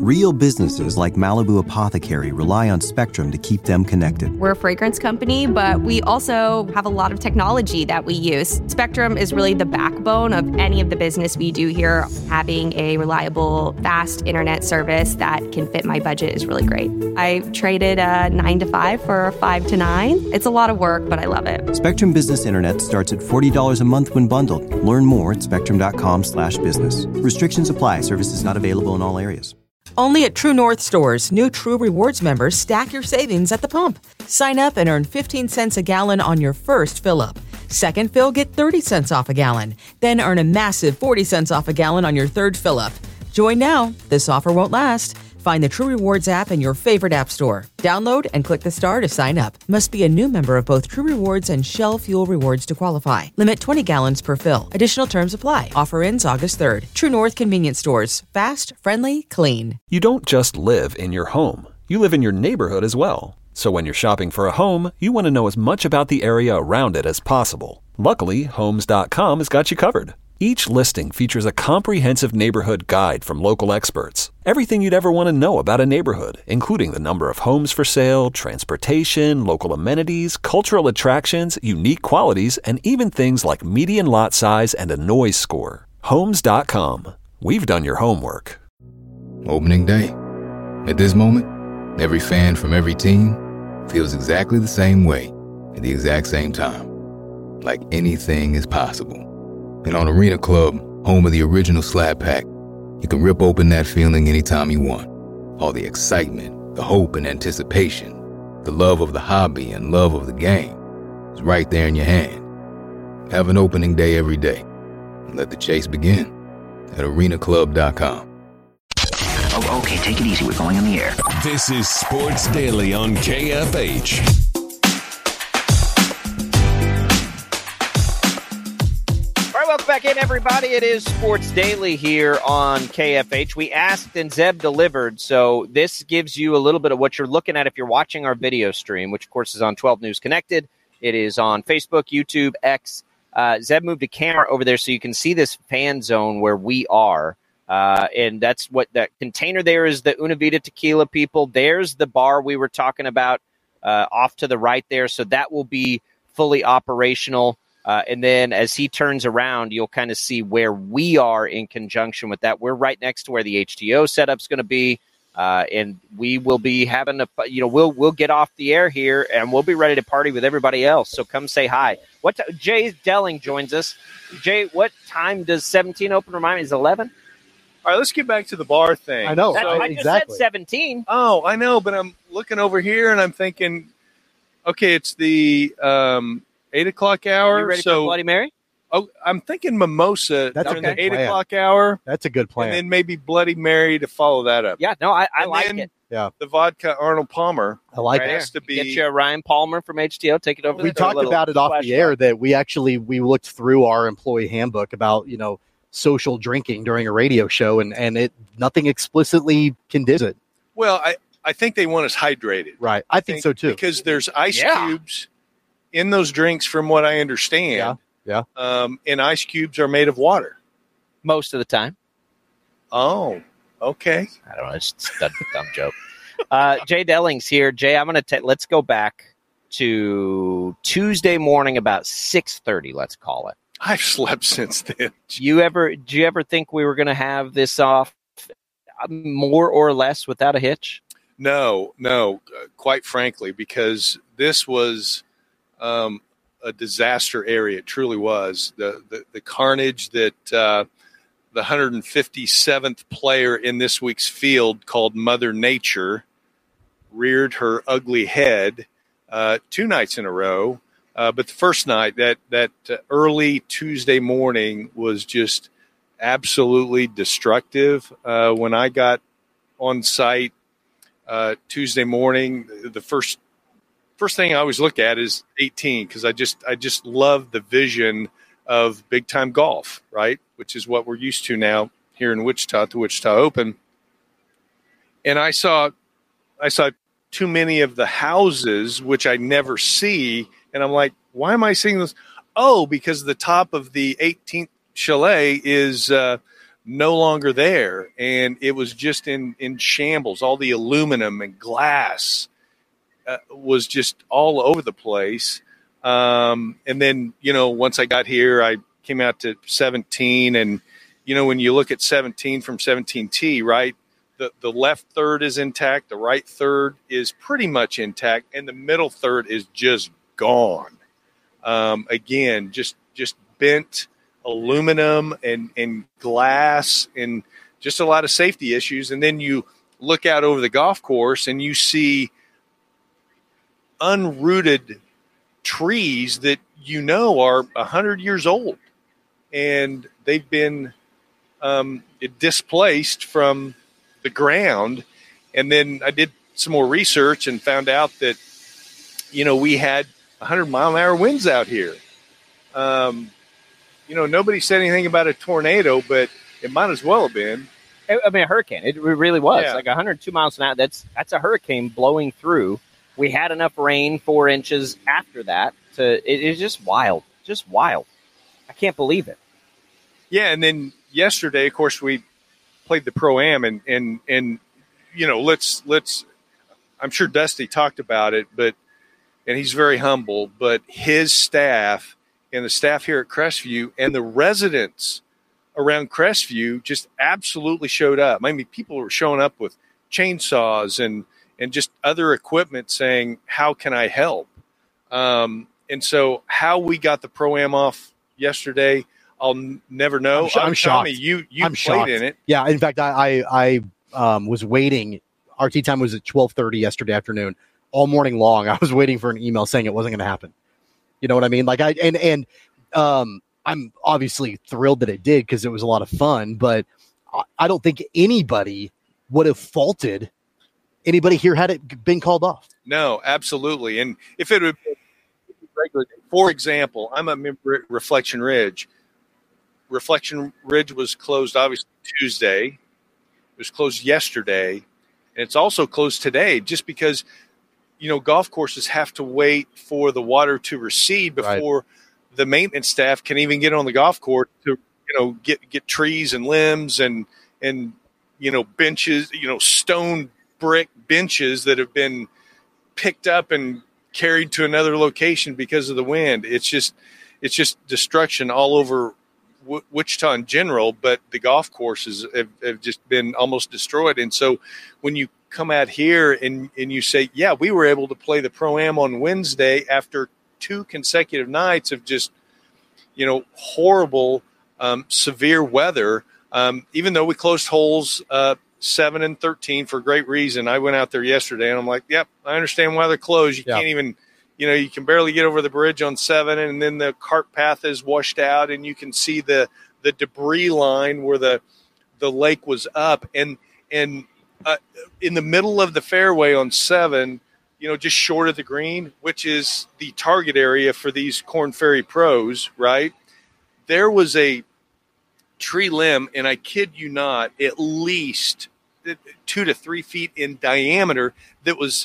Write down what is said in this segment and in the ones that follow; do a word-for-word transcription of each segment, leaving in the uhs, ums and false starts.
Real businesses like Malibu Apothecary rely on Spectrum to keep them connected. We're a fragrance company, but we also have a lot of technology that we use. Spectrum is really the backbone of any of the business we do here. Having a reliable, fast internet service that can fit my budget is really great. I traded a nine to five for a five to nine. It's a lot of work, but I love it. Spectrum Business Internet starts at forty dollars a month when bundled. Learn more at spectrum.com slash business. Restrictions apply. Services not available in all areas. Only at True North stores, new True Rewards members stack your savings at the pump. Sign up and earn fifteen cents a gallon on your first fill-up. Second fill, get thirty cents off a gallon. Then earn a massive forty cents off a gallon on your third fill-up. Join now. This offer won't last. Find the True Rewards app in your favorite app store. Download and click the star to sign up. Must be a new member of both True Rewards and Shell Fuel Rewards to qualify. Limit twenty gallons per fill. Additional terms apply. Offer ends August third. True North Convenience Stores. Fast, friendly, clean. You don't just live in your home. You live in your neighborhood as well. So when you're shopping for a home, you want to know as much about the area around it as possible. Luckily, Homes dot com has got you covered. Each listing features a comprehensive neighborhood guide from local experts. Everything you'd ever want to know about a neighborhood, including the number of homes for sale, transportation, local amenities, cultural attractions, unique qualities, and even things like median lot size and a noise score. Homes dot com. We've done your homework. Opening day. At this moment, every fan from every team feels exactly the same way at the exact same time. Like anything is possible. And on Arena Club, home of the original Slab Pack, you can rip open that feeling anytime you want. All the excitement, the hope and anticipation, the love of the hobby and love of the game is right there in your hand. Have an opening day every day. And let the chase begin at arena club dot com. Oh, okay, take it easy. We're going on the air. This is Sports Daily on K F H. Welcome back in, everybody. It is Sports Daily here on K F H. We asked and Zeb delivered, so this gives you a little bit of what you're looking at if you're watching our video stream, which, of course, is on twelve News Connected. It is on Facebook, YouTube, X. Uh, Zeb moved a camera over there so you can see this fan zone where we are, uh, and that's what that container there is, the Una Vida Tequila people. There's the bar we were talking about uh, off to the right there, so that will be fully operational. Uh, and then as he turns around, you'll kind of see where we are in conjunction with that. We're right next to where the H T O setup's going to be, uh, and we will be having a, you know, we'll we'll get off the air here, and we'll be ready to party with everybody else. So come say hi. What t- Jay Delling joins us. Jay, what time does seventeen open? Remind me, is eleven? All right, let's get back to the bar thing. I know. That, so, I just exactly. said seventeen. Oh, I know, but I'm looking over here and I'm thinking, okay, it's the um, eight o'clock hour. You ready so, for Bloody Mary? Oh, I'm thinking mimosa That's during a good the eight plan. o'clock hour. That's a good plan. And then maybe Bloody Mary to follow that up. Yeah, no, I, I And like then it. Yeah. The vodka Arnold Palmer. I like Right it. has to be. Get you a Ryan Palmer from H T O. Take it over. We there for a talked little about it off splash the air bar. that we actually we looked through our employee handbook about, you know, social drinking during a radio show, and, and it nothing explicitly condemns it. Well, I, I think they want us hydrated. Right. I think so too. Because there's ice Yeah. cubes in those drinks, from what I understand. Yeah. Yeah. Um, and ice cubes are made of water. Most of the time. Oh, okay. I don't know. It's just a dumb joke. Uh, Jay Delling's here. Jay, I'm going to let's go back to Tuesday morning about six thirty, let's call it. I've slept since then. You ever, do you ever think we were going to have this off more or less without a hitch? No, no, uh, quite frankly, because this was um, a disaster area. It truly was. The the, the carnage that uh, the one hundred fifty-seventh player in this week's field, called Mother Nature, reared her ugly head uh, two nights in a row. Uh, but the first night, that, that uh, early Tuesday morning, was just absolutely destructive. Uh, when I got on site uh, Tuesday morning, the first first thing I always look at is eighteen, because I just I just love the vision of big time golf, right? Which is what we're used to now here in Wichita, the Wichita Open. And I saw I saw too many of the houses, which I never see, and I'm like, why am I seeing this? Oh, because the top of the eighteenth chalet is uh, no longer there, and it was just in, in shambles. All the aluminum and glass uh, was just all over the place. Um, and then, you know, once I got here, I came out to seventeen, and, you know, when you look at seventeen from seventeen T, right, the, the left third is intact, the right third is pretty much intact, and the middle third is just gone. Um, again, just just bent aluminum and, and glass and just a lot of safety issues. And then you look out over the golf course and you see unrooted trees that you know are one hundred years old, and they've been um, displaced from the ground. And then I did some more research and found out that, you know, we had one hundred mile an hour winds out here. Um, you know, nobody said anything about a tornado, but it might as well have been. I mean, a hurricane. It really was Yeah. like one hundred two miles an hour. That's that's a hurricane blowing through. We had enough rain, four inches after that. To it is just wild, just wild. I can't believe it. Yeah, and then yesterday, of course, we played the Pro-Am, and and and you know, let's let's. I'm sure Dusty talked about it, but and he's very humble. But his staff and the staff here at Crestview and the residents around Crestview just absolutely showed up. I mean, people were showing up with chainsaws and and just other equipment, saying, "How can I help?" Um, and so, how we got the Pro-Am off yesterday, I'll n- never know. I'm, sh- I'm Tommy, shocked. you you I'm played shocked. in it. Yeah, in fact, I I, I um, was waiting. Our tea time was at twelve thirty yesterday afternoon. All morning long, I was waiting for an email saying it wasn't going to happen. You know what I mean? Like I and and um, I'm obviously thrilled that it did because it was a lot of fun. But I, I don't think anybody would have faulted anybody here had it been called off. No, absolutely. And if it would be regular, for example, I'm a member at Reflection Ridge. Reflection Ridge was closed obviously Tuesday. It was closed yesterday, and it's also closed today just because, you know, golf courses have to wait for the water to recede before right. the maintenance staff can even get on the golf course to, you know, get get trees and limbs and and you know benches, you know, stone brick benches that have been picked up and carried to another location because of the wind. It's just it's just destruction all over w- Wichita in general, but the golf courses have, have just been almost destroyed. And so when you come out here and, and you say, yeah, we were able to play the Pro-Am on Wednesday after two consecutive nights of just, you know, horrible, um, severe weather. Um, even though we closed holes uh, seven and thirteen for great reason. I went out there yesterday and I'm like, yep, I understand why they're closed. You yeah. can't even, you know, you can barely get over the bridge on seven, and then the cart path is washed out and you can see the, the debris line where the, the lake was up. And, and, Uh, in the middle of the fairway on seven, you know, just short of the green, which is the target area for these Korn Ferry pros, right? There was a tree limb, and I kid you not, at least two to three feet in diameter that was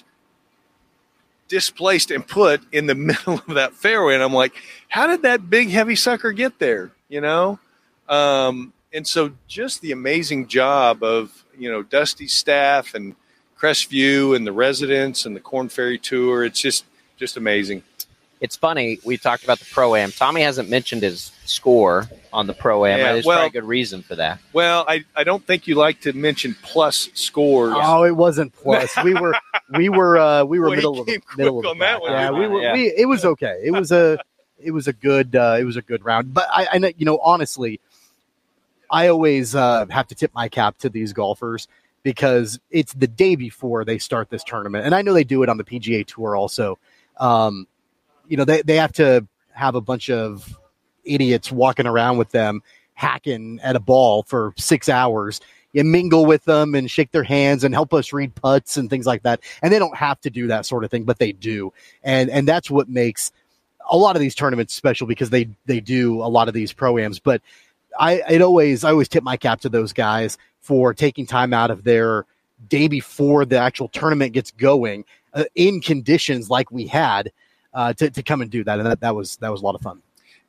displaced and put in the middle of that fairway. And I'm like, how did that big, heavy sucker get there? You know? Um, and so just the amazing job of, you know, Dusty's staff and Crestview and the residents and the Korn Ferry Tour. It's just, just amazing. It's funny. We talked about the Pro-Am. Tommy hasn't mentioned his score on the Pro-Am. Yeah, There's well, probably a good reason for that. Well, I, I don't think you like to mention plus scores. Oh, it wasn't plus. we were we were uh, we were well, middle of the middle of the on that one. Yeah, we were. Yeah. We, it was okay. It was a it was a good uh, it was a good round. But I, I know, you know, honestly, I always uh, have to tip my cap to these golfers because it's the day before they start this tournament. And I know they do it on the P G A Tour also. Um, you know, they, they have to have a bunch of idiots walking around with them, hacking at a ball for six hours. You mingle with them and shake their hands and help us read putts and things like that. And they don't have to do that sort of thing, but they do. And and that's what makes a lot of these tournaments special because they, they do a lot of these Pro-Ams. But I it always I always tip my cap to those guys for taking time out of their day before the actual tournament gets going uh, in conditions like we had uh, to to come and do that, and that, that was that was a lot of fun.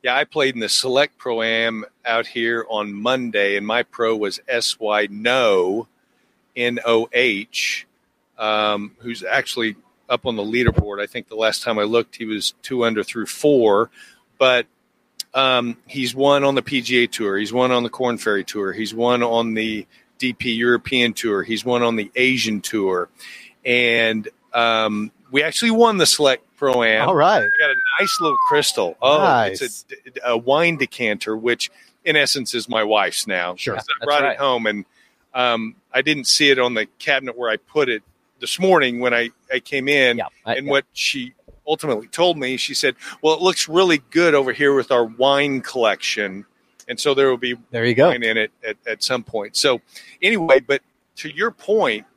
Yeah, I played in the Select Pro-Am out here on Monday, and my pro was S Y No, N O H, um, who's actually up on the leaderboard. I think the last time I looked, he was two under through four. But um, he's won on the P G A Tour. He's won on the Korn Ferry Tour. He's won on the D P European Tour. He's won on the Asian Tour. And um, we actually won the Select Pro-Am. All right. I got a nice little crystal. Oh, Nice. it's a, a wine decanter, which in essence is my wife's now. Sure. So I That's brought right. it home, and um, I didn't see it on the cabinet where I put it this morning when I, I came in. Yeah, I- and yeah. what she ultimately told me, she said, well, it looks really good over here with our wine collection. And so there will be There you go. wine in it at, at some point. So anyway, but to your point,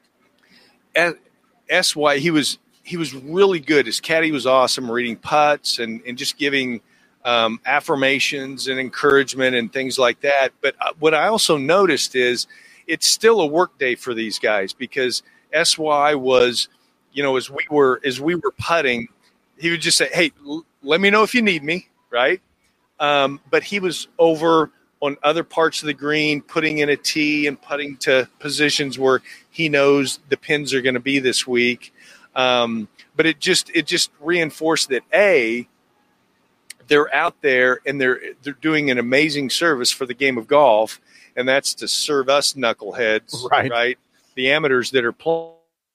at S Y, he was he was really good. His caddy was awesome, reading putts and, and just giving um, affirmations and encouragement and things like that. But what I also noticed is it's still a work day for these guys, because S Y was, you know, as we were as we were putting, he would just say, "Hey, l- let me know if you need me," right? Um, but he was over on other parts of the green, putting in a tee and putting to positions where he knows the pins are going to be this week. Um, but it just it just reinforced that A, they're out there and they're they're doing an amazing service for the game of golf, and that's to serve us knuckleheads, Right. right? The amateurs that are playing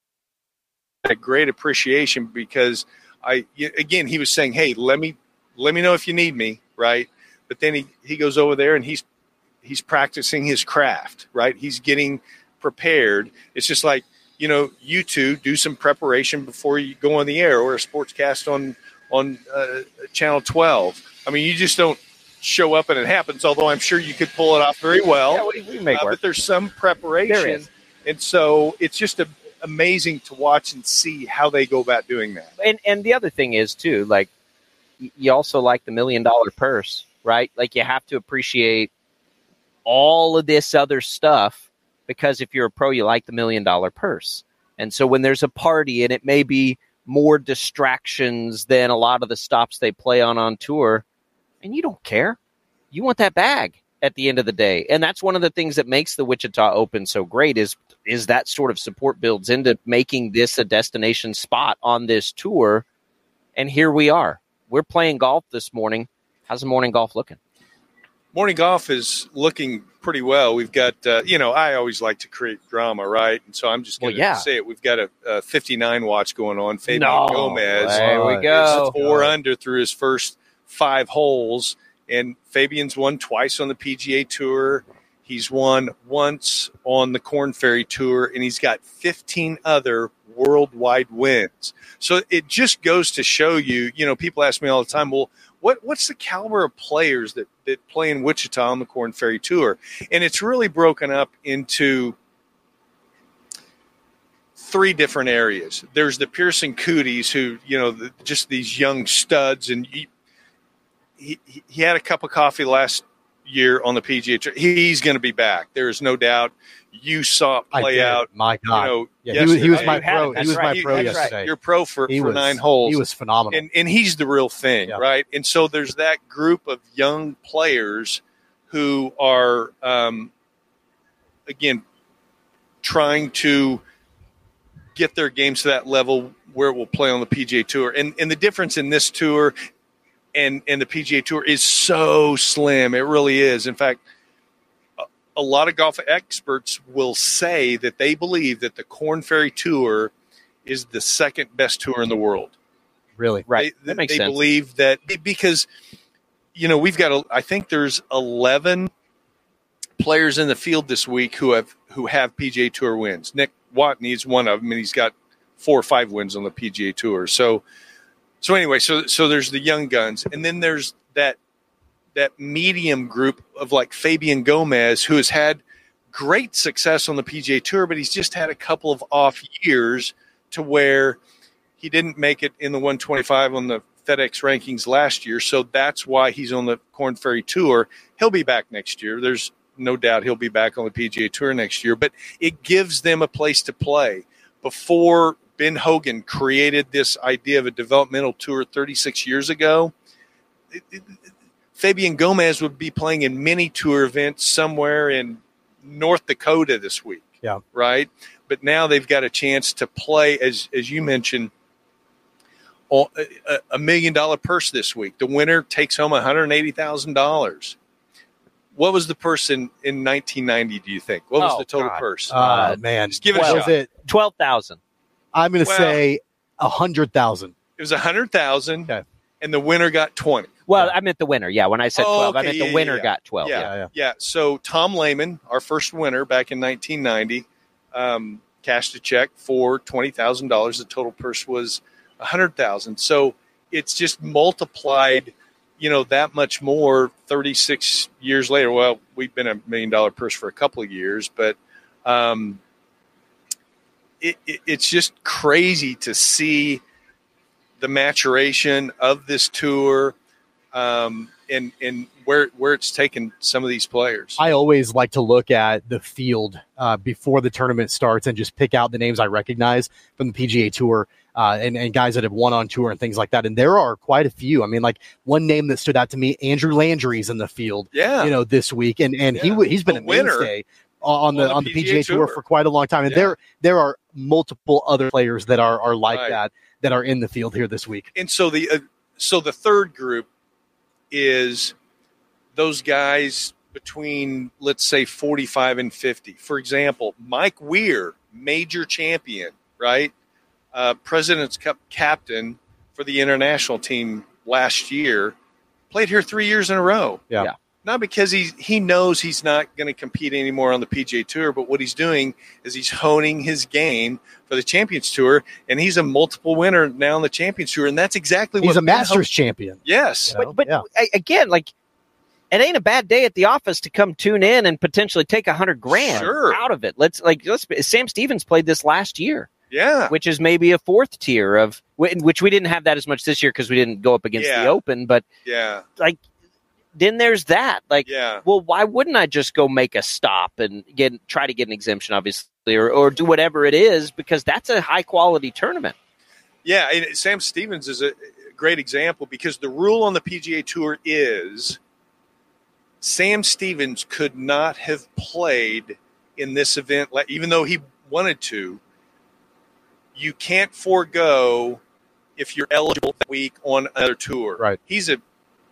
a great appreciation, because I again he was saying, "Hey, let me let me know if you need me," right? But then he, he goes over there and he's he's practicing his craft, right? He's getting prepared. It's just like, you know, you two do some preparation before you go on the air or a sportscast on on uh, Channel twelve. I mean, you just don't show up and it happens, although I'm sure you could pull it off very well. Yeah, we, we make Uh, work. but there's some preparation. There is. And so it's just a, amazing to watch and see how they go about doing that. And and the other thing is too, like y- you also like the million dollar purse, right? Like you have to appreciate all of this other stuff, because if you're a pro, you like the million dollar purse. And so when there's a party and it may be more distractions than a lot of the stops they play on on tour, and you don't care. You want that bag at the end of the day. And that's one of the things that makes the Wichita Open so great is is that sort of support builds into making this a destination spot on this tour. And here we are. We're playing golf this morning. How's the morning golf looking? Morning golf is looking pretty well. We've got, uh, you know, I always like to create drama, right? And so I'm just going to Well, yeah. say it. We've got a, a fifty-nine watch going on. Fabian No Gomez way. There we is go. four under through his first five holes. And Fabian's won twice on the P G A Tour. He's won once on the Korn Ferry Tour, and he's got fifteen other worldwide wins. So it just goes to show you, you know, people ask me all the time, well, what what's the caliber of players that, that play in Wichita on the Korn Ferry Tour? And it's really broken up into three different areas. There's the Pearson Cooties, who, you know, the, just these young studs, and he, he, he had a cup of coffee last year on the P G A Tour. He's going to be back. There is no doubt. You saw it I play did. out. My God. You know, Yeah, he was- he was yesterday. my You had pro. it. He was That's my right. pro That's right. yesterday. You're pro for, He for was, nine holes. He was phenomenal. And, and he's the real thing, Yeah. right? And so there's that group of young players who are, um, again, trying to get their games to that level where it will play on the P G A Tour. And and the difference in this tour and, and the P G A Tour is so slim. It really is. In fact, a, a lot of golf experts will say that they believe that the Korn Ferry Tour is the second best tour in the world. Really? Right. They, That makes they sense. believe that because, you know, we've got, a, I think there's eleven players in the field this week who have who have P G A Tour wins. Nick Watney is one of them, and he's got four or five wins on the P G A Tour. So, so anyway, so so there's the young guns, and then there's that that medium group of like Fabian Gomez, who has had great success on the P G A Tour, but he's just had a couple of off years to where he didn't make it in the one twenty-five on the FedEx rankings last year. So that's why he's on the Korn Ferry Tour. He'll be back next year. There's no doubt he'll be back on the P G A Tour next year, but it gives them a place to play. Before Ben Hogan created this idea of a developmental tour thirty-six years ago, it, it, Fabian Gomez would be playing in mini tour events somewhere in North Dakota this week. Yeah. Right. But now they've got a chance to play, as as you mentioned, a, a million dollar purse this week. The winner takes home one hundred eighty thousand dollars. What was the purse in, in nineteen ninety, do you think? What was Oh, the total God. purse? Oh, uh, man. Just give it well, a shot. Was it, twelve thousand. I'm going to Well, say one hundred thousand. It was one hundred thousand Okay. and the winner got twenty. Well, I meant the winner. Yeah, when I said Oh, twelve, I okay, meant yeah, the winner yeah, got twelve. Yeah, Yeah. yeah, yeah. So Tom Lehman, our first winner back in nineteen ninety, um, cashed a check for twenty thousand dollars. The total purse was one hundred thousand dollars. So it's just multiplied, you know, that much more thirty-six years later. Well, we've been a million dollar purse for a couple of years, but um, it, it, it's just crazy to see the maturation of this tour um, and, and where, where it's taken some of these players. I always like to look at the field uh, before the tournament starts and just pick out the names I recognize from the P G A Tour uh, and, and guys that have won on tour and things like that. And there are quite a few. I mean, like one name that stood out to me, Andrew Landry's in the field, Yeah. you know, this week. And, and Yeah. he w- he's been A a winner mainstay on the, on the on the P G A P G A Tour Tour. for quite a long time. And Yeah. there, there are multiple other players that are, are like Right. that, that are in the field here this week. And so the uh, so the third group is those guys between, let's say, forty-five and fifty. For example, Mike Weir, major champion, right? Uh, President's Cup captain for the international team last year, played here three years in a row. Yeah. Yeah. Not because he he knows he's not going to compete anymore on the P G A Tour, but what he's doing is he's honing his game for the Champions Tour, and he's a multiple winner now on the Champions Tour, and that's exactly He's what a Ben Masters Hope- champion. Yes, You know? But, but Yeah. a- again, like, it ain't a bad day at the office to come tune in and potentially take a hundred grand Sure. out of it. Let's like let's. Sam Stevens played this last year, yeah, which is maybe a fourth tier of which we didn't have that as much this year because we didn't go up against Yeah. the Open. But yeah, like, then there's that. Like, yeah. well, why wouldn't I just go make a stop and get try to get an exemption, obviously, or, or do whatever it is, because that's a high quality tournament. Yeah, and Sam Stevens is a great example because the rule on the P G A Tour is Sam Stevens could not have played in this event, like, even though he wanted to. You can't forego if you're eligible that week on another tour. Right. He's a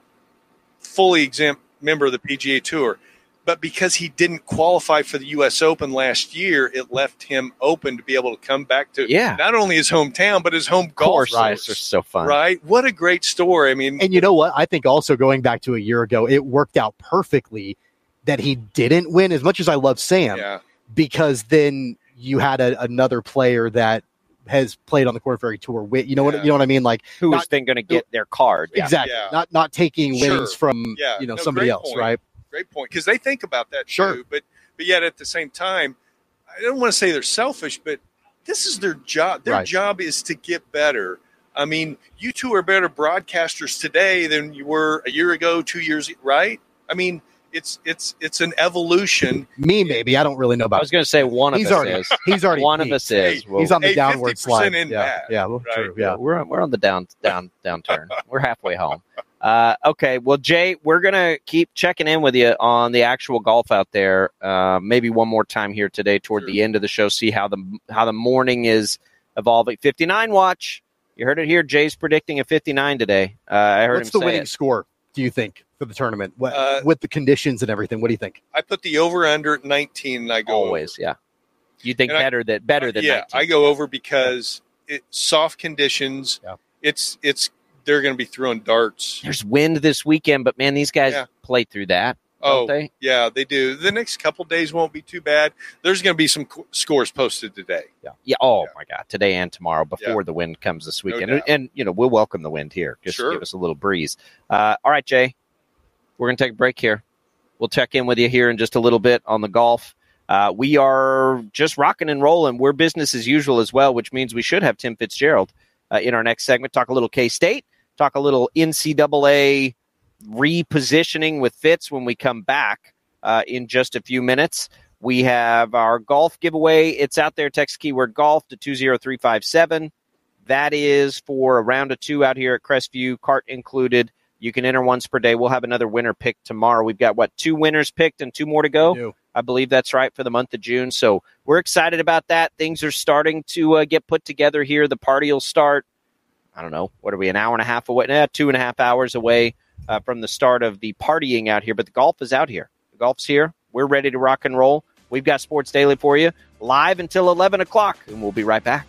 fully exempt member of the P G A Tour. But because he didn't qualify for the U S Open last year, it left him open to be able to come back to Yeah. not only his hometown, but his home golf Course, course. right? Are so fun, Right? What a great story. I mean, And you know what? I think also going back to a year ago, it worked out perfectly that he didn't win, as much as I love Sam, yeah, because then you had a, another player that has played on the Korn Ferry Tour. With, you know what Yeah. you know what I mean? Like Who was not- then going to get their card? Yeah. exactly, Yeah. not not taking Sure. winnings from Yeah. you know No, somebody great else, point. right? great point. Because they think about that Sure. too. But, but yet at the same time, I don't want to say they're selfish, but this is their job. Their Right. job is to get better. I mean, you two are better broadcasters today than you were a year ago, two years, right? I mean, it's it's it's an evolution. Me, maybe I don't really know I about. was going to say one of He's us already is. he's already One of peaked. us is. Hey, Well, He's on the Hey, downward fifty percent slide. in yeah, bad, yeah, well, right? true. Yeah, we're we're on the down down downturn. We're halfway home. Uh, okay, well, Jay, we're gonna keep checking in with you on the actual golf out there. Uh, maybe one more time here today, toward Sure. the end of the show. See how the how the morning is evolving. fifty-nine watch. You heard it here. Jay's predicting a fifty-nine today. Uh, I heard What's him the say winning it. score? Do you think for the tournament what, Uh, with the conditions and everything? What do you think? I put the over under at nineteen, and I go Always, over. yeah. You think And I- better than better than yeah, nineteen. I go over because it soft conditions. Yeah. It's it's they're going to be throwing darts. There's wind this weekend, but man, these guys Yeah. play through that. Oh, Don't they? yeah, they do. The next couple days won't be too bad. There's going to be some co- scores posted today. Yeah. Oh Yeah. my God. Today and tomorrow before Yeah. the wind comes this No weekend. doubt. and, you know, we'll welcome the wind here. Just Sure. give us a little breeze. Uh, all right, Jay, we're going to take a break here. We'll check in with you here in just a little bit on the golf. Uh, we are just rocking and rolling. We're business as usual as well, which means we should have Tim Fitzgerald uh, in our next segment. Talk a little K-State, talk a little N C double A repositioning with Fitz when we come back uh, in just a few minutes. We have our golf giveaway. It's out there. Text keyword golf to two zero three five seven. That is for a round of two out here at Crestview, cart included. You can enter once per day. We'll have another winner picked tomorrow. We've got, what, two winners picked and two more to go? I believe that's right for the month of June. So we're excited about that. Things are starting to uh, get put together here. The party will start, I don't know, what are we, an hour and a half away? Eh, two and a half hours away uh, from the start of the partying out here. But the golf is out here. The golf's here. We're ready to rock and roll. We've got Sports Daily for you live until eleven o'clock, and we'll be right back.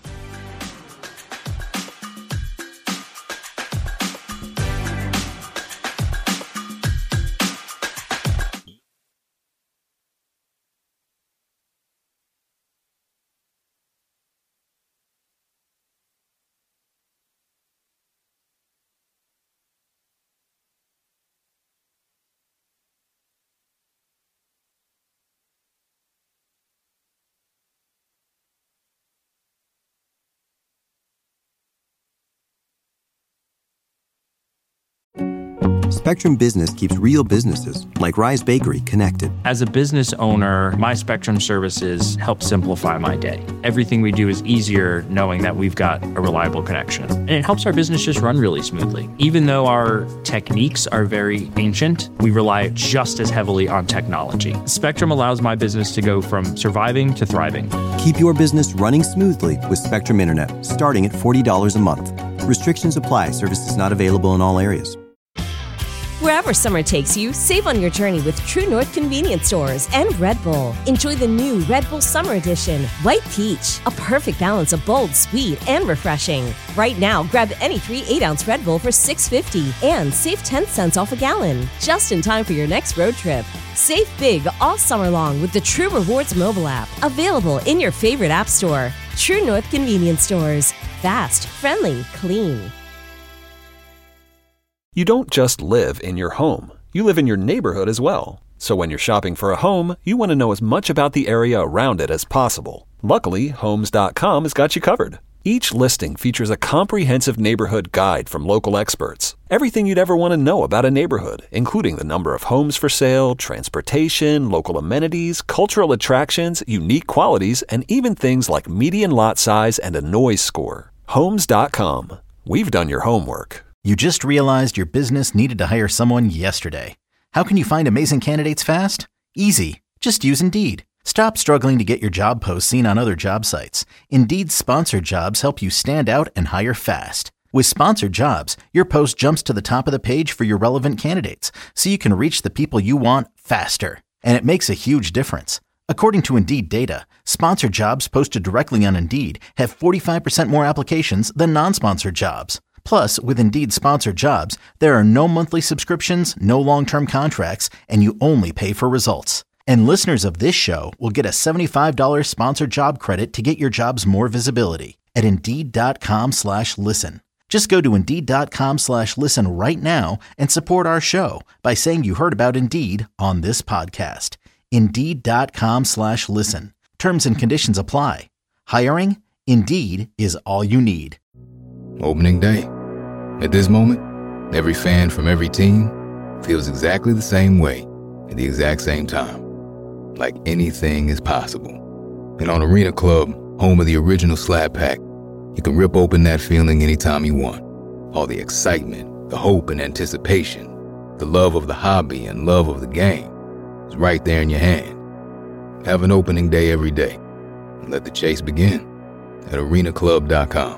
Spectrum Business keeps real businesses, like Rise Bakery, connected. As a business owner, my Spectrum services help simplify my day. Everything we do is easier knowing that we've got a reliable connection. And it helps our business just run really smoothly. Even though our techniques are very ancient, we rely just as heavily on technology. Spectrum allows my business to go from surviving to thriving. Keep your business running smoothly with Spectrum Internet, starting at forty dollars a month. Restrictions apply. Services not available in all areas. Wherever summer takes you, save on your journey with True North Convenience Stores and Red Bull. Enjoy the new Red Bull Summer Edition, White Peach, a perfect balance of bold, sweet, and refreshing. Right now, grab any three eight-ounce Red Bull for six fifty and save ten cents off a gallon, just in time for your next road trip. Save big all summer long with the True Rewards mobile app, available in your favorite app store. True North Convenience Stores. Fast, friendly, clean. You don't just live in your home. You live in your neighborhood as well. So when you're shopping for a home, you want to know as much about the area around it as possible. Luckily, Homes dot com has got you covered. Each listing features a comprehensive neighborhood guide from local experts. Everything you'd ever want to know about a neighborhood, including the number of homes for sale, transportation, local amenities, cultural attractions, unique qualities, and even things like median lot size and a noise score. Homes dot com. We've done your homework. You just realized your business needed to hire someone yesterday. How can you find amazing candidates fast? Easy. Just use Indeed. Stop struggling to get your job posts seen on other job sites. Indeed's sponsored jobs help you stand out and hire fast. With sponsored jobs, your post jumps to the top of the page for your relevant candidates, so you can reach the people you want faster. And it makes a huge difference. According to Indeed data, sponsored jobs posted directly on Indeed have forty-five percent more applications than non-sponsored jobs. Plus, with Indeed sponsored jobs, there are no monthly subscriptions, no long-term contracts, and you only pay for results. And listeners of this show will get a seventy-five dollars sponsored job credit to get your jobs more visibility at Indeed.com slash listen. Just go to Indeed.com slash listen right now and support our show by saying you heard about Indeed on this podcast. Indeed.com slash listen. Terms and conditions apply. Hiring? Indeed is all you need. Opening day. At this moment, every fan from every team feels exactly the same way at the exact same time. Like anything is possible. And on Arena Club, home of the original Slab Pack, you can rip open that feeling anytime you want. All the excitement, the hope and anticipation, the love of the hobby and love of the game is right there in your hand. Have an opening day every day. And let the chase begin at arena club dot com.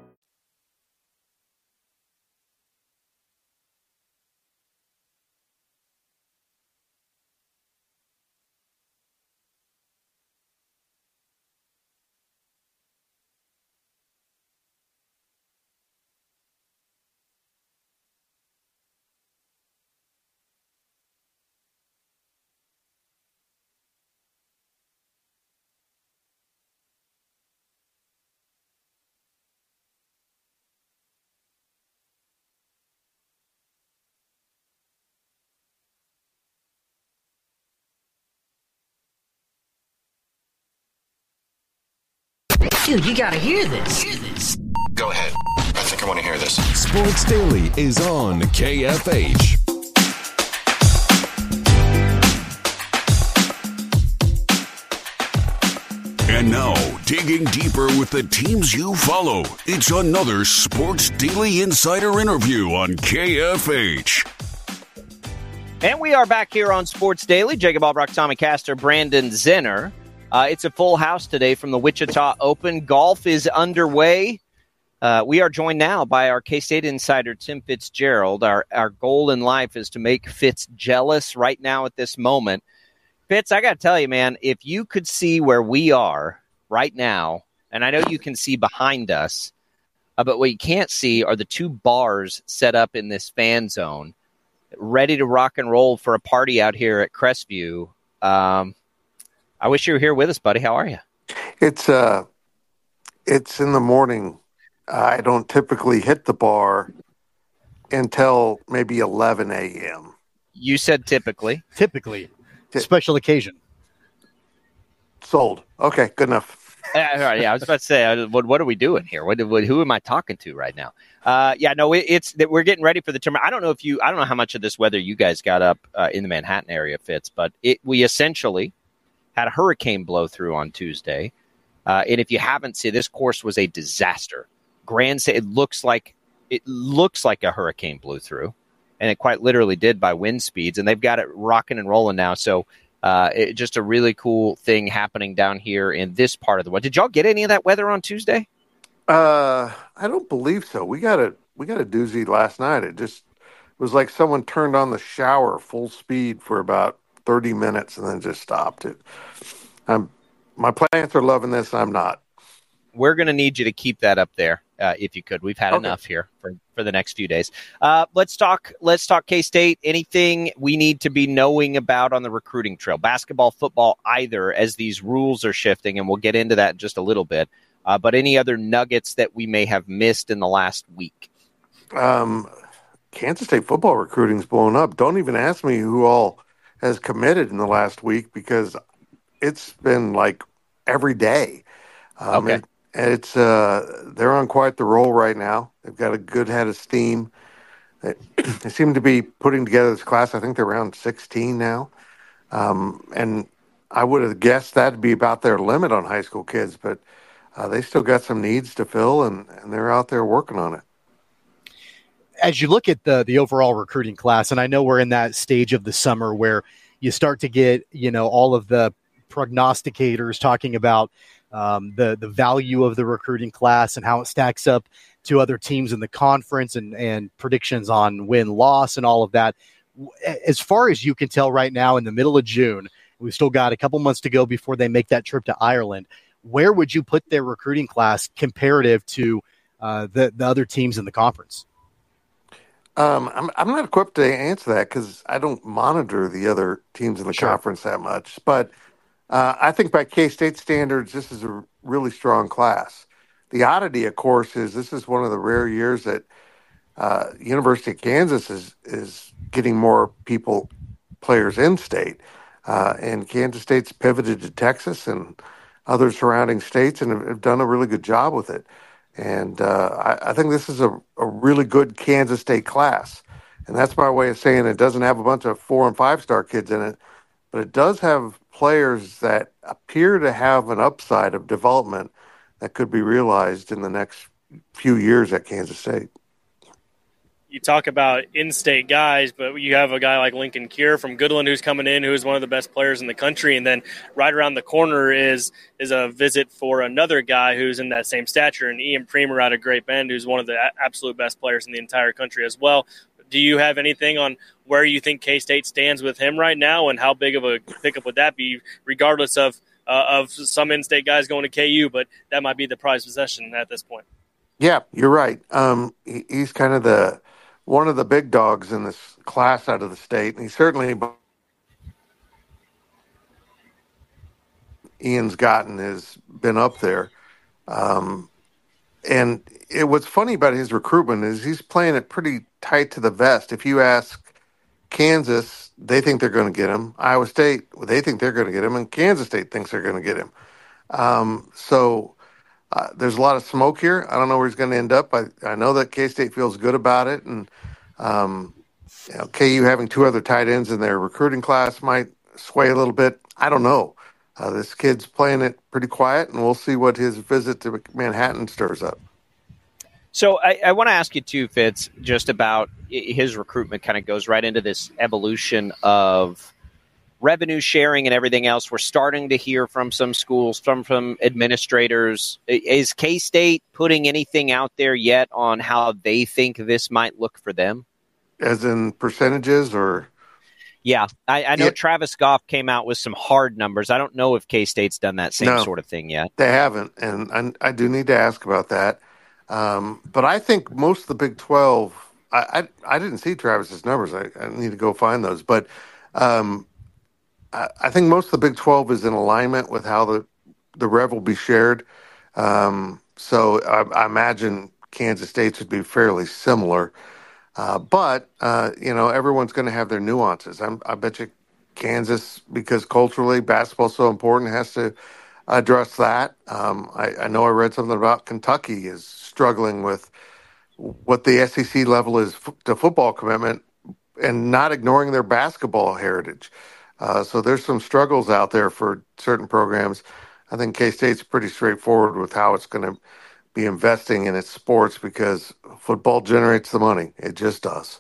Dude, you gotta hear this. Hear this. Go ahead. I think I want to hear this. Sports Daily is on K F H. And now, Digging deeper with the teams you follow. It's another Sports Daily Insider interview on K F H. And we are back here on Sports Daily. Jacob Albrock, Tommy Castor, Brandon Zinner. Uh, it's a full house today from the Wichita Open. Golf is underway. Uh, we are joined now by our K-State insider, Tim Fitzgerald. Our, our goal in life is to make Fitz jealous right now at this moment. Fitz, I got to tell you, man, if you could see where we are right now, and I know you can see behind us, uh, but what you can't see are the two bars set up in this fan zone, ready to rock and roll for a party out here at Crestview. Um, I wish you were here with us, buddy. How are you? It's uh, it's in the morning. I don't typically hit the bar until maybe eleven a.m. You said typically. Typically. Special occasion. Sold. Okay, good enough. Uh, all right, yeah, I was about to say, uh, what, what are we doing here? What, what, who am I talking to right now? Uh, yeah, no, it, it's that we're getting ready for the tournament. I don't know if you, I don't know how much of this weather you guys got up uh, in the Manhattan area, Fitz, but it, we essentially had a hurricane blow through on Tuesday. Uh, and if you haven't seen, this course was a disaster. Grand, it looks like it looks like a hurricane blew through, and it quite literally did by wind speeds. And they've got it rocking and rolling now. So. Uh, it, just a really cool thing happening down here in this part of the world. Did y'all get any of that weather on Tuesday? Uh, I don't believe so. We got a we got a doozy last night. It just it was like someone turned on the shower full speed for about thirty minutes and then just stopped it. I'm my plants are loving this. I'm not. We're going to need you to keep that up there uh, if you could. We've had okay. enough here for, for the next few days. Uh, let's talk. Let's talk K-State. Anything we need to be knowing about on the recruiting trail? Basketball, football, either, as these rules are shifting, and we'll get into that in just a little bit. Uh, but any other nuggets that we may have missed in the last week? Um, Kansas State football recruiting's blown up. Don't even ask me who all has committed in the last week because it's been like every day. Um, okay. It, It's uh, they're on quite the roll right now. They've got a good head of steam. They, they seem to be putting together this class. I think they're around sixteen now, um, and I would have guessed that'd be about their limit on high school kids. But uh, they still got some needs to fill, and, and they're out there working on it. As you look at the the overall recruiting class, and I know we're in that stage of the summer where you start to get you know all of the prognosticators talking about. Um, the the value of the recruiting class and how it stacks up to other teams in the conference and, and predictions on win-loss and all of that. As far as you can tell right now in the middle of June, we've still got a couple months to go before they make that trip to Ireland. Where would you put their recruiting class comparative to uh, the, the other teams in the conference? Um, I'm, I'm not equipped to answer that because I don't monitor the other teams in the Sure. conference that much. But Uh, I think by K-State standards, this is a really strong class. The oddity, of course, is this is one of the rare years that uh, University of Kansas is is getting more people, players in state. Uh, and Kansas State's pivoted to Texas and other surrounding states and have, have done a really good job with it. And uh, I, I think this is a, a really good Kansas State class. And that's my way of saying it doesn't have a bunch of four- and five-star kids in it, but it does have players that appear to have an upside of development that could be realized in the next few years at Kansas State. You talk about in-state guys, but you have a guy like Lincoln Kier from Goodland who's coming in, who is one of the best players in the country. And then right around the corner is is a visit for another guy who's in that same stature, and Ian Premer out of Great Bend, who's one of the absolute best players in the entire country as well. Do you have anything on where you think K-State stands with him right now, and how big of a pickup would that be, regardless of uh, of some in-state guys going to K U, but that might be the prized possession at this point? Yeah, you're right. Um, he, he's kind of the one of the big dogs in this class out of the state, and he certainly Ian's gotten has been up there. Um, and it, what's funny about his recruitment is he's playing it pretty tight to the vest. If you ask Kansas, they think they're going to get him. Iowa State, they think they're going to get him, and Kansas State thinks they're going to get him. Um, so uh, there's a lot of smoke here. I don't know where he's going to end up. I, I know that K-State feels good about it, and um, you know, K U having two other tight ends in their recruiting class might sway a little bit. I don't know. uh, this kid's playing it pretty quiet, and we'll see what his visit to Manhattan stirs up. So I, I want to ask you too, Fitz, just about his recruitment. Kind of goes right into this evolution of revenue sharing and everything else. We're starting to hear from some schools, from from administrators. Is K-State putting anything out there yet on how they think this might look for them? As in percentages, or? Yeah, I, I know yeah. Travis Goff came out with some hard numbers. I don't know if K-State's done that same no, sort of thing yet. They haven't, and I, I do need to ask about that. Um, but I think most of the Big twelve, I, I, I didn't see Travis's numbers. I, I need to go find those. But um, I, I think most of the Big twelve is in alignment with how the, the rev will be shared. Um, so I, I imagine Kansas State should be fairly similar. Uh, but, uh, you know, everyone's going to have their nuances. I'm, I bet you Kansas, because culturally basketball is so important, has to address that. Um, I, I know I read something about Kentucky is struggling with what the S E C level is f- to football commitment and not ignoring their basketball heritage. Uh, so there's some struggles out there for certain programs. I think K-State's pretty straightforward with how it's going to be investing in its sports because football generates the money. It just does.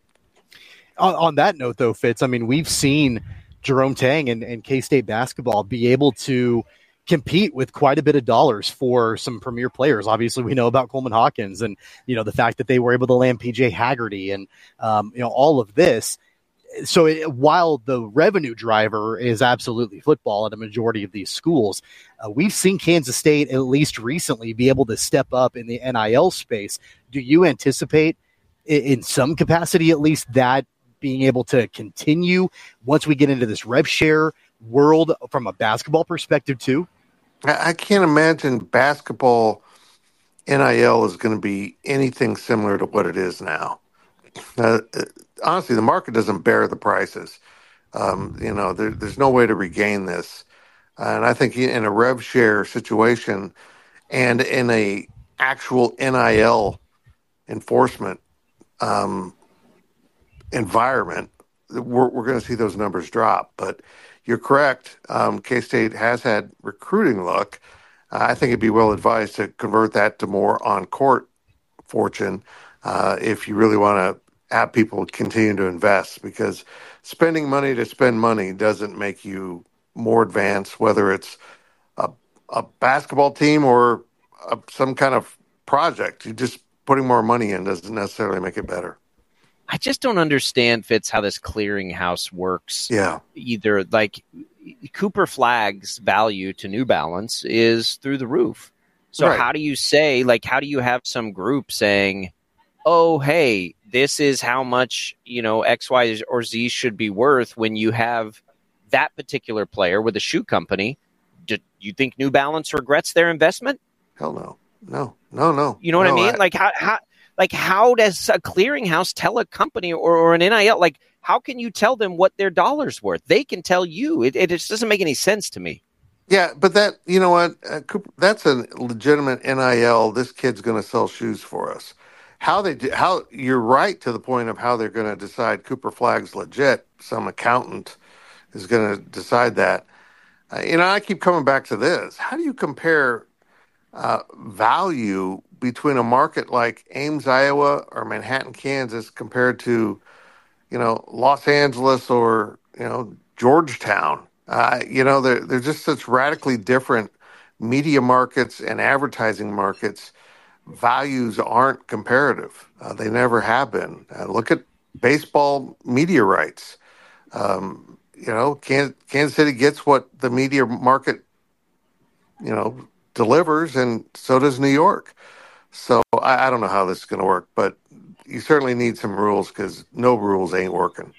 On, on that note, though, Fitz, I mean, we've seen Jerome Tang and, and K-State basketball be able to compete with quite a bit of dollars for some premier players. Obviously, we know about Coleman Hawkins and, you know, the fact that they were able to land P J Haggerty and, um, you know, all of this. So it, while the revenue driver is absolutely football at a majority of these schools, uh, we've seen Kansas State, at least recently, be able to step up in the N I L space. Do you anticipate in, in some capacity, at least, that being able to continue once we get into this rev share world from a basketball perspective too? I can't imagine basketball N I L is going to be anything similar to what it is now. Uh, honestly, the market doesn't bear the prices. Um, you know, there, there's no way to regain this. And I think in a rev share situation and in a actual N I L enforcement um, environment, we're, we're going to see those numbers drop. But you're correct. Um, K-State has had recruiting luck. Uh, I think it'd be well advised to convert that to more on-court fortune uh, if you really want to have people continue to invest, because spending money to spend money doesn't make you more advanced, whether it's a, a basketball team or a, some kind of project. You just putting more money in doesn't necessarily make it better. I just don't understand, Fitz, how this clearinghouse works. Yeah. Either like Cooper Flag's value to New Balance is through the roof. So Right. how do you say, like, how do you have some group saying, oh, hey, this is how much, you know, X, Y, or Z should be worth when you have that particular player with a shoe company? Do you think New Balance regrets their investment? Hell no. No, no, no. You know what no, I mean? I, Like how, how, like how does a clearinghouse tell a company or, or an N I L, like how can you tell them what their dollar's worth? They can tell you. It, it just doesn't make any sense to me. Yeah, but that, you know what, uh, Cooper, that's a legitimate N I L. This kid's going to sell shoes for us. How they do, how you're right to the point of how they're going to decide Cooper Flag's legit. Some accountant is going to decide that. Uh, you know, I keep coming back to this. How do you compare uh, value between a market like Ames, Iowa, or Manhattan, Kansas, compared to, you know, Los Angeles or, you know, Georgetown? Uh, you know, they're, they're just such radically different media markets and advertising markets. Values aren't comparative. Uh, they never have been. Uh, look at baseball media rights. Um, you know, Kansas, Kansas City gets what the media market, you know, delivers, and so does New York. So I, I don't know how this is going to work, but you certainly need some rules because no rules ain't working.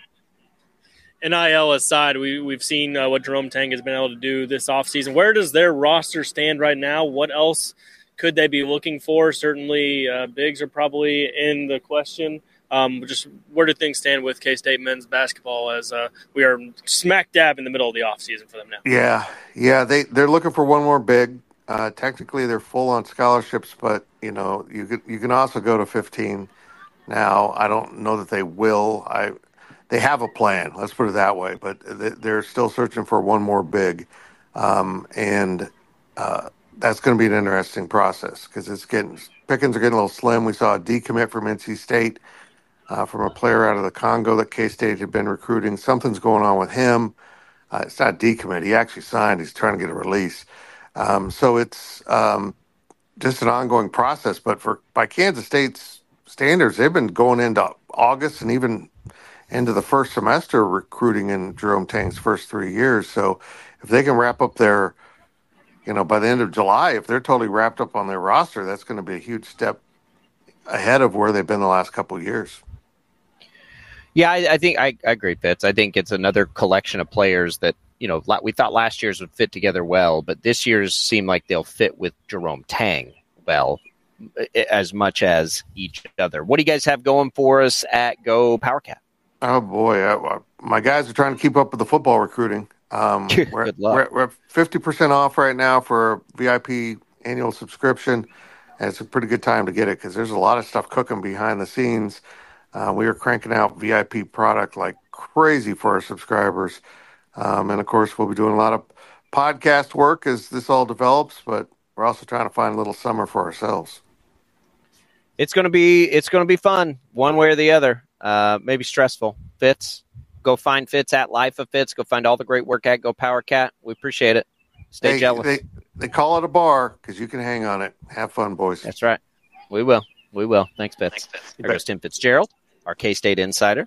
N I L aside, we, we've seen uh, what Jerome Tang has been able to do this offseason. Where does their roster stand right now? What else could they be looking for? Certainly, uh, bigs are probably in the question. Um, just where do things stand with K-State men's basketball as uh, we are smack dab in the middle of the offseason for them now? Yeah, yeah, they, they're looking for one more big. Uh, technically, they're full on scholarships, but, you know, you could, you can also go to fifteen now. I don't know that they will. I They have a plan, let's put it that way, but they're still searching for one more big. Um, and uh, that's going to be an interesting process because it's getting pickings are getting a little slim. We saw a decommit from N C State uh, from a player out of the Congo that K-State had been recruiting. Something's going on with him. Uh, it's not decommit. He actually signed. He's trying to get a release. Um, so it's um, just an ongoing process. But for by Kansas State's standards, they've been going into August and even into the first semester recruiting in Jerome Tang's first three years. So if they can wrap up their, you know, by the end of July, if they're totally wrapped up on their roster, that's going to be a huge step ahead of where they've been the last couple of years. Yeah, I, I think I, I agree, Fitz. I think it's another collection of players that, you know, we thought last year's would fit together well, but this year's seem like they'll fit with Jerome Tang well as much as each other. What do you guys have going for us at Go PowerCat? Oh, boy. I, I, my guys are trying to keep up with the football recruiting. Um, we're, Good luck. We're, we're fifty percent off right now for a V I P annual subscription, and it's a pretty good time to get it because there's a lot of stuff cooking behind the scenes. Uh, we are cranking out V I P product like crazy for our subscribers. Um, and, of course, we'll be doing a lot of podcast work as this all develops, but we're also trying to find a little summer for ourselves. It's going to be it's going to be fun one way or the other. Uh, maybe stressful. Fitz, go find Fitz at Life of Fitz. Go find all the great work at Go PowerCat. We appreciate it. Stay they, jealous. They, they call it a bar because you can hang on it. Have fun, boys. That's right. We will. We will. Thanks, Fitz. Thanks, Fitz. There goes Tim Fitzgerald, our K-State insider.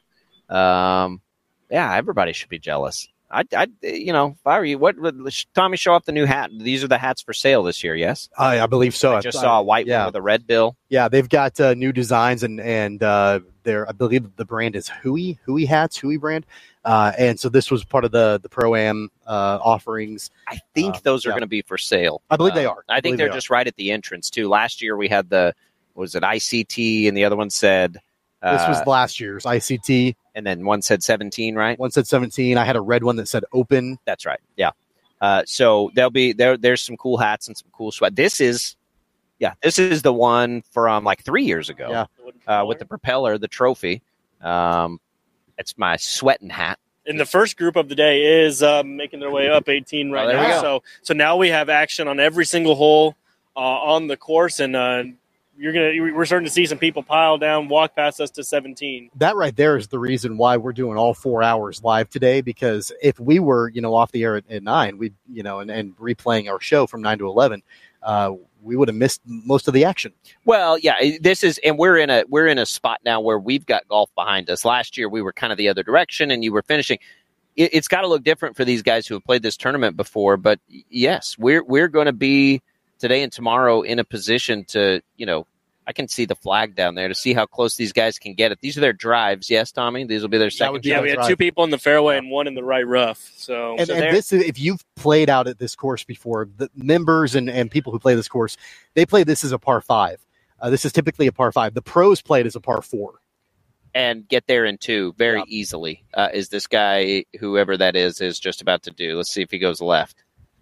Um, yeah, everybody should be jealous. I, I, you know, if I were you, what would Tommy show off the new hat? These are the hats for sale this year, yes? I, I believe so. I just I, saw a white yeah. one with a red bill. Yeah, they've got uh, new designs, and and uh, they're, I believe the brand is Hui, Hui hats, Hui brand. Uh, and so this was part of the the Pro-Am uh, offerings. I think uh, those are yeah. going to be for sale. I believe uh, they are. I, I think they're they just right at the entrance, too. Last year we had the, what was it, I C T, and the other one said... Uh, this was last year's I C T. And then one said seventeen, right? One said seventeen. I had a red one that said open. That's right. Yeah. Uh, so there'll be there. There's some cool hats and some cool sweat. This is, yeah, this is the one from like three years ago. Yeah. Uh, with the propeller, the trophy. Um, it's my sweating hat. And the first group of the day is uh, making their way up eighteen right oh, now. So so now we have action on every single hole uh, on the course, and uh, you're gonna we're starting to see some people pile down, walk past us to seventeen. That right there is the reason why we're doing all four hours live today, because if we were, you know, off the air at, at nine, we, you know, and, and replaying our show from nine to eleven, uh, we would have missed most of the action. Well, yeah, this is, and we're in a we're in a spot now where we've got golf behind us. Last year we were kind of the other direction, and you were finishing. It, it's got to look different for these guys who have played this tournament before. But yes, we're we're going to be today and tomorrow in a position to, you know, I can see the flag down there to see how close these guys can get it. These are their drives. Yes, Tommy? These will be their second. Yeah, we had drive. two people in the fairway and one in the right rough. So, and, so and this, if you've played out at this course before, the members and, and people who play this course, they play this as a par five. Uh, this is typically a par five. The pros play it as a par four. And get there in two very yeah. easily. Uh, is this guy, whoever that is, is just about to do. Let's see if he goes left.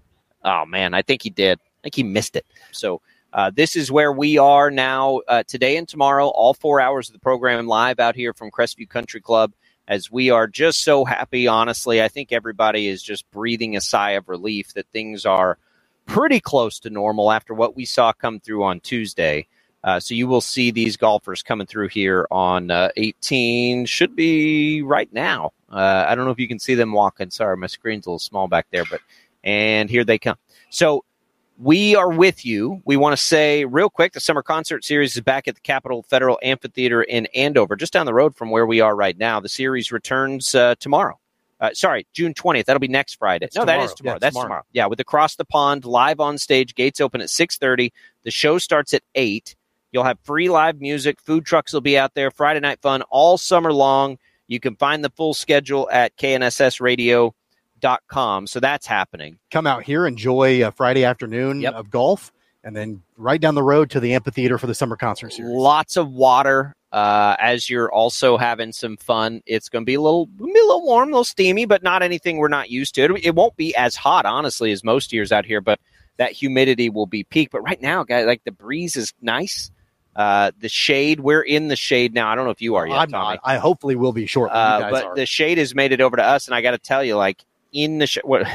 Oh, man, I think he did. I think he missed it. So, Uh, this is where we are now uh, today and tomorrow, all four hours of the program live out here from Crestview Country Club, as we are just so happy, honestly. I think everybody is just breathing a sigh of relief that things are pretty close to normal after what we saw come through on Tuesday. Uh, so you will see these golfers coming through here on uh, eighteen, should be right now. Uh, I don't know if you can see them walking. Sorry, my screen's a little small back there, but and here they come. So we are with you. We want to say real quick, the Summer Concert Series is back at the Capitol Federal Amphitheater in Andover, just down the road from where we are right now. The series returns uh, tomorrow. Uh, sorry, June twentieth. That'll be next Friday. It's no, tomorrow. that is tomorrow. Yeah, That's tomorrow. tomorrow. Yeah, with Across the Pond live on stage. Gates open at six thirty. The show starts at eight. You'll have free live music. Food trucks will be out there. Friday night fun all summer long. You can find the full schedule at K N S S radio dot com. So that's happening. Come out here, enjoy a Friday afternoon yep. of golf, and then right down the road to the amphitheater for the Summer Concert Series. Lots of water uh, as you're also having some fun. It's going to be a little, be a little warm, a little steamy, but not anything we're not used to. It, it won't be as hot, honestly, as most years out here, but that humidity will be peak. But right now, guys, like the breeze is nice. Uh, the shade, we're in the shade now. I don't know if you are yet, I'm Tommy. not. I hopefully will be shortly. Uh, you guys but are. the shade has made it over to us, and I got to tell you, like in the sh- what. Now,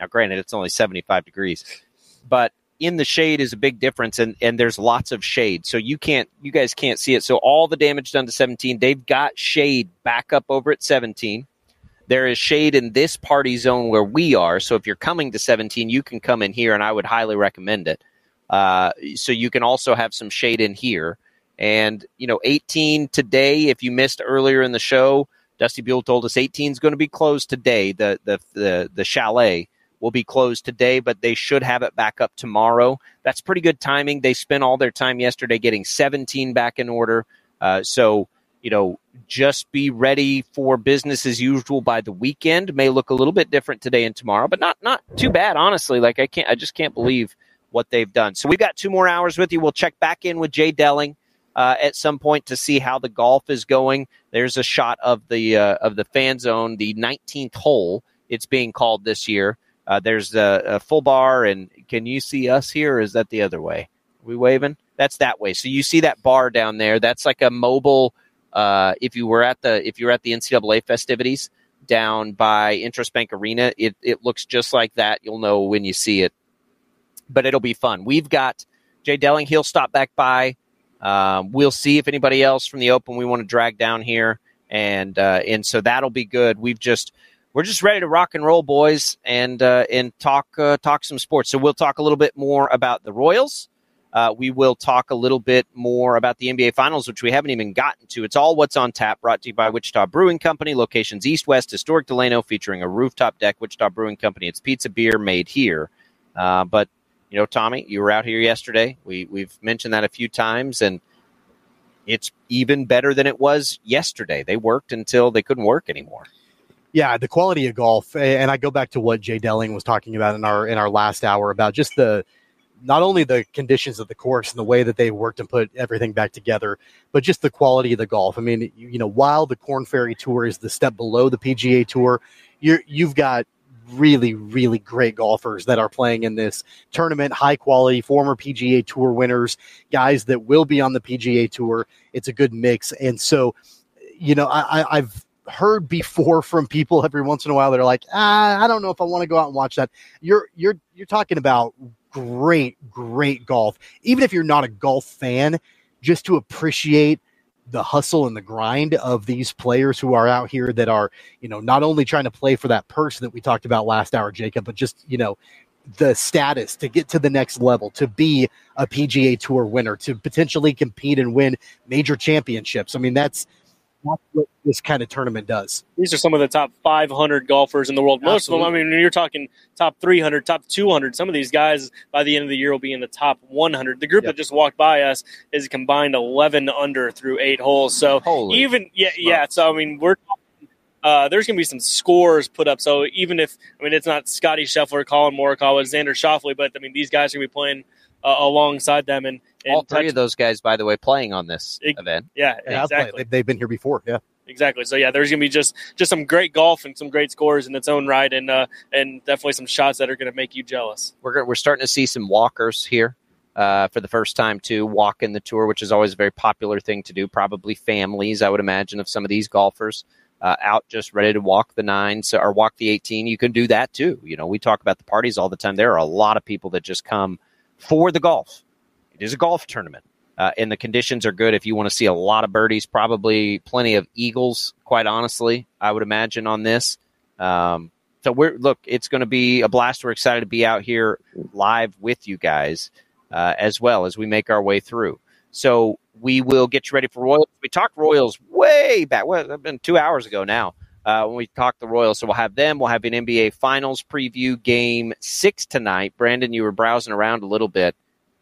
Now, granted, it's only seventy-five degrees, but in the shade is a big difference, and, and there's lots of shade. So you can't, you guys can't see it. So all the damage done to seventeen, they've got shade back up over at seventeen. There is shade in this party zone where we are. So if you're coming to seventeen, you can come in here, and I would highly recommend it. Uh, so you can also have some shade in here. And, you know, eighteen today, if you missed earlier in the show, Dusty Buell told us eighteen is going to be closed today. The, the, the, the chalet will be closed today, but they should have it back up tomorrow. That's pretty good timing. They spent all their time yesterday getting seventeen back in order. Uh, so, you know, just be ready for business as usual by the weekend. May look a little bit different today and tomorrow, but not not too bad, honestly. Like I can't, I just can't believe what they've done. So we've got two more hours with you. We'll check back in with Jay Delling uh, at some point to see how the golf is going. There's a shot of the uh, of the fan zone, the nineteenth hole. It's being called this year. Uh, there's a, a full bar, and can you see us here, or is that the other way? Are we waving? That's that way. So you see that bar down there. That's like a mobile. Uh, if you were at the if you were at the N C double A festivities down by Intrust Bank Arena, it it looks just like that. You'll know when you see it, but it'll be fun. We've got Jay Delling. He'll stop back by. Um, we'll see if anybody else from the Open we want to drag down here, and uh, and so that'll be good. We've just we're just ready to rock and roll, boys, and uh, and talk uh, talk some sports. So we'll talk a little bit more about the Royals. Uh, we will talk a little bit more about the N B A Finals, which we haven't even gotten to. It's all What's on Tap, brought to you by Wichita Brewing Company, locations east-west, historic Delano, featuring a rooftop deck. Wichita Brewing Company, it's pizza beer made here. Uh, but, you know, Tommy, you were out here yesterday. We, we've mentioned that a few times, and it's even better than it was yesterday. They worked until they couldn't work anymore. Yeah, the quality of golf, and I go back to what Jay Delling was talking about in our in our last hour about just the not only the conditions of the course and the way that they worked and put everything back together, but just the quality of the golf. I mean, you, you know, while the Korn Ferry Tour is the step below the P G A Tour, you're, you've got really, really great golfers that are playing in this tournament, high quality, former P G A Tour winners, guys that will be on the P G A Tour. It's a good mix. And so, you know, I, I, I've heard before from people every once in a while that are like, ah, I don't know if I want to go out and watch that. You're, you're, you're talking about great, great golf. Even if you're not a golf fan, just to appreciate the hustle and the grind of these players who are out here that are, you know, not only trying to play for that purse that we talked about last hour, Jacob, but just, you know, the status to get to the next level, to be a P G A Tour winner, to potentially compete and win major championships. I mean, that's, that's what this kind of tournament does. These are some of the top five hundred golfers in the world. Most Absolutely. of them, I mean, when you're talking top three hundred, top two hundred, some of these guys by the end of the year will be in the top one hundred. The group yep. that just walked by us is combined eleven under through eight holes. So Holy even, yeah, smart. yeah. So, I mean, we're uh, there's going to be some scores put up. So even if, I mean, it's not Scotty Scheffler, Colin Morikawa, Xander Schauffele, but I mean, these guys are going to be playing uh, alongside them. And, and all three touch- of those guys, by the way, playing on this it, event. Yeah, yeah exactly. They've, they've been here before. Yeah, exactly. So yeah, there's going to be just just some great golf and some great scores in its own right, and uh, and definitely some shots that are going to make you jealous. We're we're starting to see some walkers here uh, for the first time too, walking the tour, which is always a very popular thing to do. Probably families, I would imagine, of some of these golfers uh, out just ready to walk the nines or walk the eighteen. You can do that too. You know, we talk about the parties all the time. There are a lot of people that just come for the golf. It is a golf tournament. Uh, and the conditions are good if you want to see a lot of birdies, probably plenty of eagles, quite honestly, I would imagine on this. Um, so we're look, it's going to be a blast. We're excited to be out here live with you guys uh, as well as we make our way through. So we will get you ready for Royals. We talked Royals way back. Well, it's been two hours ago now uh, when we talked the Royals. So we'll have them. We'll have an N B A Finals preview, game six tonight. Brandon, you were browsing around a little bit.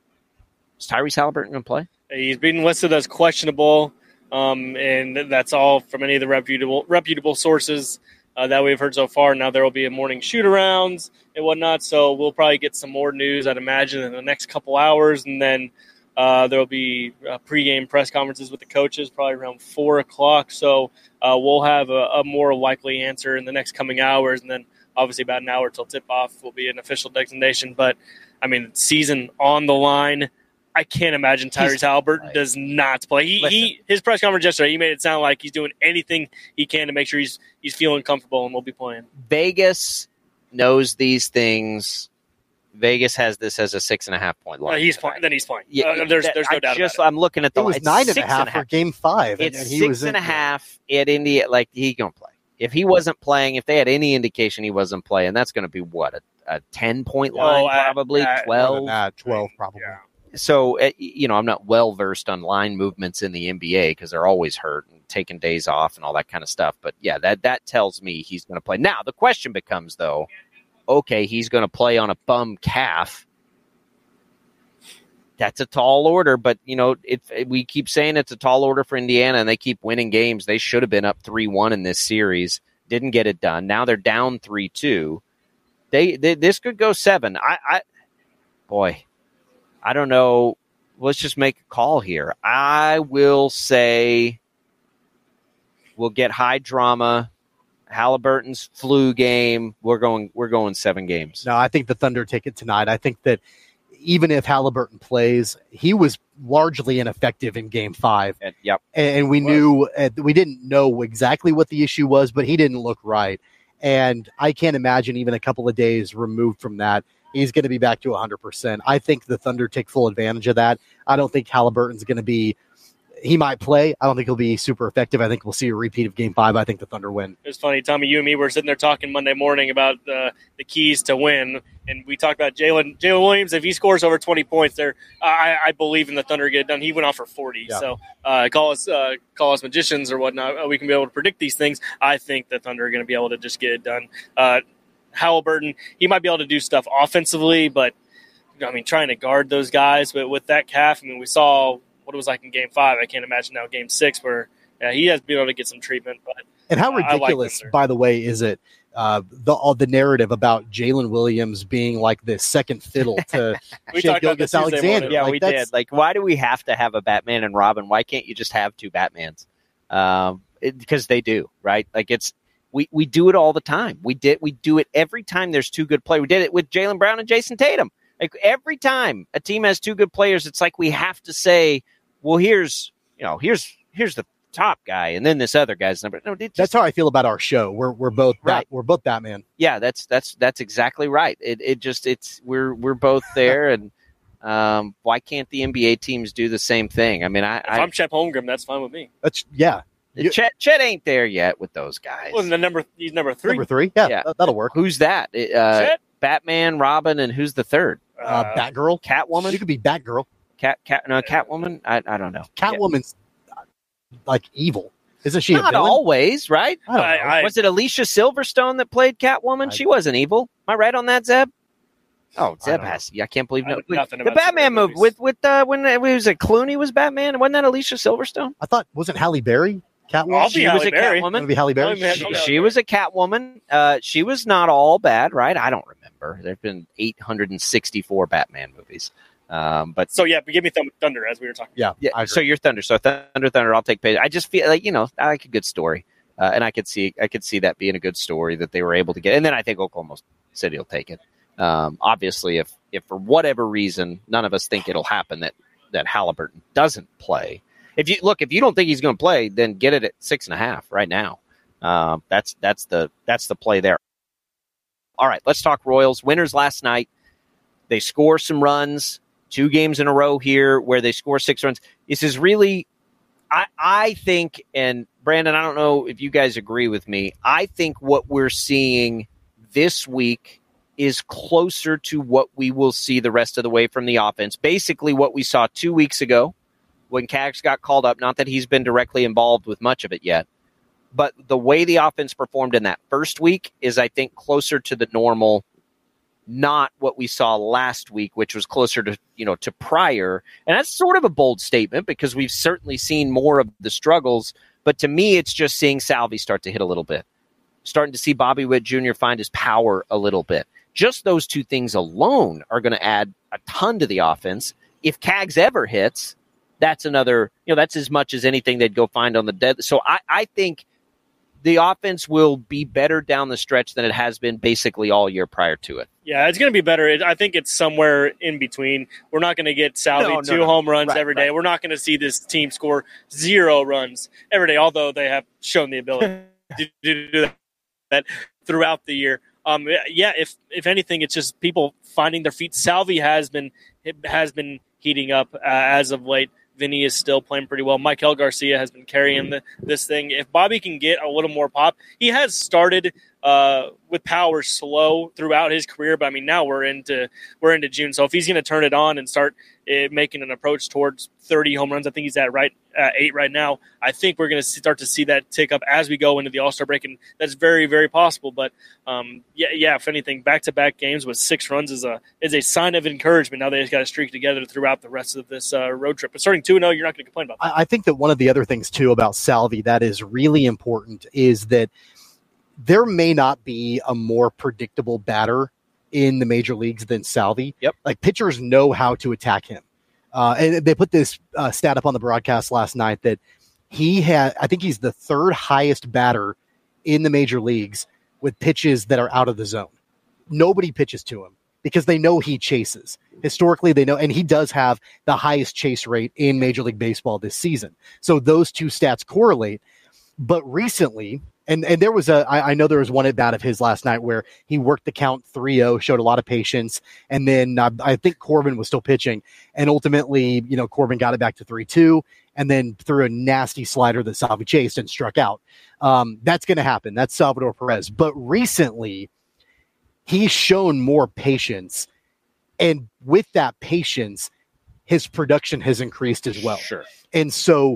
Is Tyrese Halliburton going to play? He's been listed as questionable, um, and that's all from any of the reputable reputable sources uh, that we've heard so far. Now there will be a morning shoot-arounds and whatnot, so we'll probably get some more news, I'd imagine, in the next couple hours, and then uh, there will be uh, pregame press conferences with the coaches probably around four o'clock, so uh, we'll have a, a more likely answer in the next coming hours, and then obviously about an hour till tip-off will be an official designation. But, I mean, season on the line. I can't imagine Tyrese Halliburton right. does not play. He, he his press conference yesterday, he made it sound like he's doing anything he can to make sure he's he's feeling comfortable and will be playing. Vegas knows these things. Vegas has this as a six and a half point line. Uh, he's fine. Then he's fine. Yeah, uh, there's there's no I doubt just, about it. I'm looking at the It was it's nine and a six half for game five. and- It's and he six was and in a there. half at India. Like, he going to play. If he wasn't playing, if they had any indication he wasn't playing, that's going to be what, a, a ten-point line, Oh, uh, probably, uh, twelve? More than that, twelve probably. So, uh, you know, I'm not well-versed on line movements in the N B A because they're always hurt and taking days off and all that kind of stuff. But, yeah, that, that tells me he's going to play. Now, the question becomes, though, okay, he's going to play on a bum calf. That's a tall order, but, you know, if we keep saying it's a tall order for Indiana and they keep winning games, they should have been up three one in this series. Didn't get it done. Now they're down three two. They, they this could go seven. I, I boy, I don't know. Let's just make a call here. I will say we'll get high drama. Halliburton's flu game. We're going we're going seven games. No, I think the Thunder take it tonight. I think that even if Halliburton plays, he was largely ineffective in game five. And, yep. And we knew, uh, we didn't know exactly what the issue was, but he didn't look right. And I can't imagine even a couple of days removed from that, he's going to be back to one hundred percent. I think the Thunder take full advantage of that. I don't think Halliburton's going to be, he might play. I don't think he'll be super effective. I think we'll see a repeat of game five. I think the Thunder win. It was funny, Tommy, you and me were sitting there talking Monday morning about the the keys to win, and we talked about Jalen Jalen Williams. If he scores over twenty points, there, I, I believe in the Thunder get it done. He went off for forty, Yeah. so uh, call us uh, call us magicians or whatnot. We can be able to predict these things. I think the Thunder are going to be able to just get it done. Uh, Halliburton, he might be able to do stuff offensively, but I mean, trying to guard those guys, but with that calf, I mean, we saw what it was like in game five. I can't imagine now game six where yeah, he has been able to get some treatment. But And how uh, I like ridiculous, them there. by the way, is it uh, the all the narrative about Jalen Williams being like the second fiddle to We Shea talked about this Gilgeous Tuesday Alexander? morning. Yeah, Like, we that's- did. Like, why do we have to have a Batman and Robin? Why can't you just have two Batmans? Um, it, because they do, right? Like, it's we we do it all the time. We did we do it every time there's two good players. We did it with Jaylen Brown and Jason Tatum. Like, every time a team has two good players, it's like we have to say, well, here's you know here's here's the top guy, and then this other guy's number. No, it just, That's how I feel about our show. We're we're both Bat, Right. we're both Batman. yeah, that's that's that's exactly right. It it just it's we're we're both there, and um, why can't the N B A teams do the same thing? I mean, I, If I I'm Chet Holmgren, that's fine with me. That's yeah. You- Chet, Chet ain't there yet with those guys. Well, the number he's number three. Number three, yeah, Yeah. that- that'll work. Who's that? Uh, Chet? Batman, Robin, and who's the third? Uh, Batgirl, Catwoman. you could be Batgirl. Cat, cat, no, Catwoman. I, I don't know. Catwoman's uh, like evil, isn't she? Yeah. a Not villain? always, right? I don't know. I- I- Was it Alicia Silverstone that played Catwoman? I- she wasn't evil. Am I right on that, Zeb? Oh, I Zeb don't has. I can't believe I no. know nothing The about Batman superhero movie movies. with with uh, when it was it Clooney was Batman. Wasn't that Alicia Silverstone? I thought wasn't Halle Berry Catwoman? I'll be She Halle was a Berry. Catwoman. Gonna be Halle Berry. Oh, man. She, Okay, she okay. was a Catwoman. Uh, she was not all bad, right? I don't remember. There have been eight hundred sixty-four Batman movies. Um, but So yeah, but give me Thund- Thunder as we were talking. Yeah, yeah, I agree. so you're Thunder. So Thunder, Thunder. I'll take pay. I just feel like you know I like a good story, uh, and I could see I could see that being a good story that they were able to get. And then I think Oklahoma City will take it. Um, obviously, if if for whatever reason none of us think it'll happen that that Halliburton doesn't play. If you look, if you don't think he's going to play, then get it at six and a half right now. Um, that's that's the that's the play there. All right, let's talk Royals. Winners last night. They score some runs. Two games in a row here where they score six runs. This is really, I, I think, and Brandon, I don't know if you guys agree with me. I think what we're seeing this week is closer to what we will see the rest of the way from the offense. Basically what we saw two weeks ago when Cags got called up. Not that he's been directly involved with much of it yet, but the way the offense performed in that first week is, I think, closer to the normal, not what we saw last week, which was closer to, you know, to prior. And that's sort of a bold statement because we've certainly seen more of the struggles. But to me, it's just seeing Salvi start to hit a little bit, starting to see Bobby Witt Junior find his power a little bit. Just those two things alone are going to add a ton to the offense. If Cags ever hits, that's another, you know, that's as much as anything they'd go find on the dead. So I, I think the offense will be better down the stretch than it has been basically all year prior to it. Yeah, it's going to be better. It, I think it's somewhere in between. We're not going to get Salvi No, no, two no. home runs Right, every day. right. We're not going to see this team score zero runs every day, although they have shown the ability to do that throughout the year. um, yeah, if if anything, it's just people finding their feet. Salvi has been has been heating up uh, as of late. Vinny is still playing pretty well. Michael Garcia has been carrying the, this thing. If Bobby can get a little more pop, he has started uh, with power slow throughout his career. But I mean, now we're into we're into June, so if he's going to turn it on and start uh, making an approach towards thirty home runs, I think he's at right at eight right now. I think we're going to start to see that tick up as we go into the All-Star break, and that's very, very possible. But um, yeah, yeah, if anything, back-to-back games with six runs is a is a sign of encouragement. Now they just got to streak together throughout the rest of this uh, road trip. But starting two and oh, you're not going to complain about that. I think that one of the other things, too, about Salvi that is really important is that there may not be a more predictable batter in the major leagues than Salvi. Yep. Like, pitchers know how to attack him. Uh, and they put this uh, stat up on the broadcast last night that he had, I think he's the third highest batter in the major leagues with pitches that are out of the zone. Nobody pitches to him because they know he chases. Historically, they know, and he does have the highest chase rate in Major League Baseball this season. So those two stats correlate. But recently, and, and there was a, I, I know there was one at bat of his last night where he worked the count three oh, showed a lot of patience. And then uh, I think Corbin was still pitching. And ultimately, you know, Corbin got it back to three two and then threw a nasty slider that Salvi chased and struck out. Um, that's going to happen. That's Salvador Perez. But recently, he's shown more patience. And with that patience, his production has increased as well. Sure. And so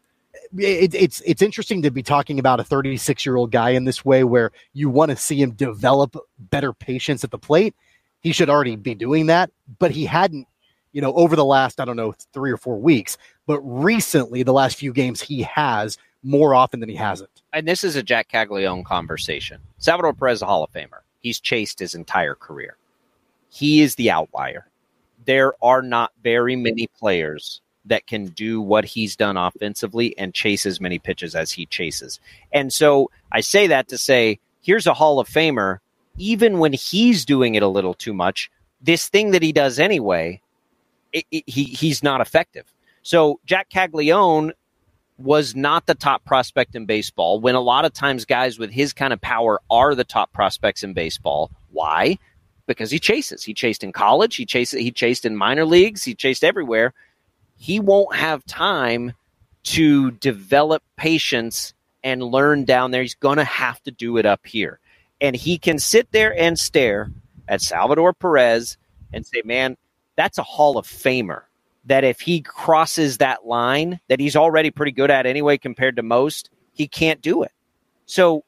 it, it's it's interesting to be talking about a thirty-six-year-old guy in this way where you want to see him develop better patience at the plate. He should already be doing that, but he hadn't, you know, over the last, I don't know, three or four weeks. But recently, the last few games, he has more often than he hasn't. And this is a Jack Caglione conversation. Salvador Perez is a Hall of Famer. He's chased his entire career. He is the outlier. There are not very many players that can do what he's done offensively and chase as many pitches as he chases. And so I say that to say, here's a Hall of Famer. Even when he's doing it a little too much, this thing that he does anyway, it, it, he he's not effective. So Jack Caglione was not the top prospect in baseball when a lot of times guys with his kind of power are the top prospects in baseball. Why? Because he chases. He chased in college. He chased, he chased in minor leagues. He chased everywhere. He won't have time to develop patience and learn down there. He's going to have to do it up here. And he can sit there and stare at Salvador Perez and say, man, that's a Hall of Famer. That if he crosses that line that he's already pretty good at anyway compared to most, he can't do it. So,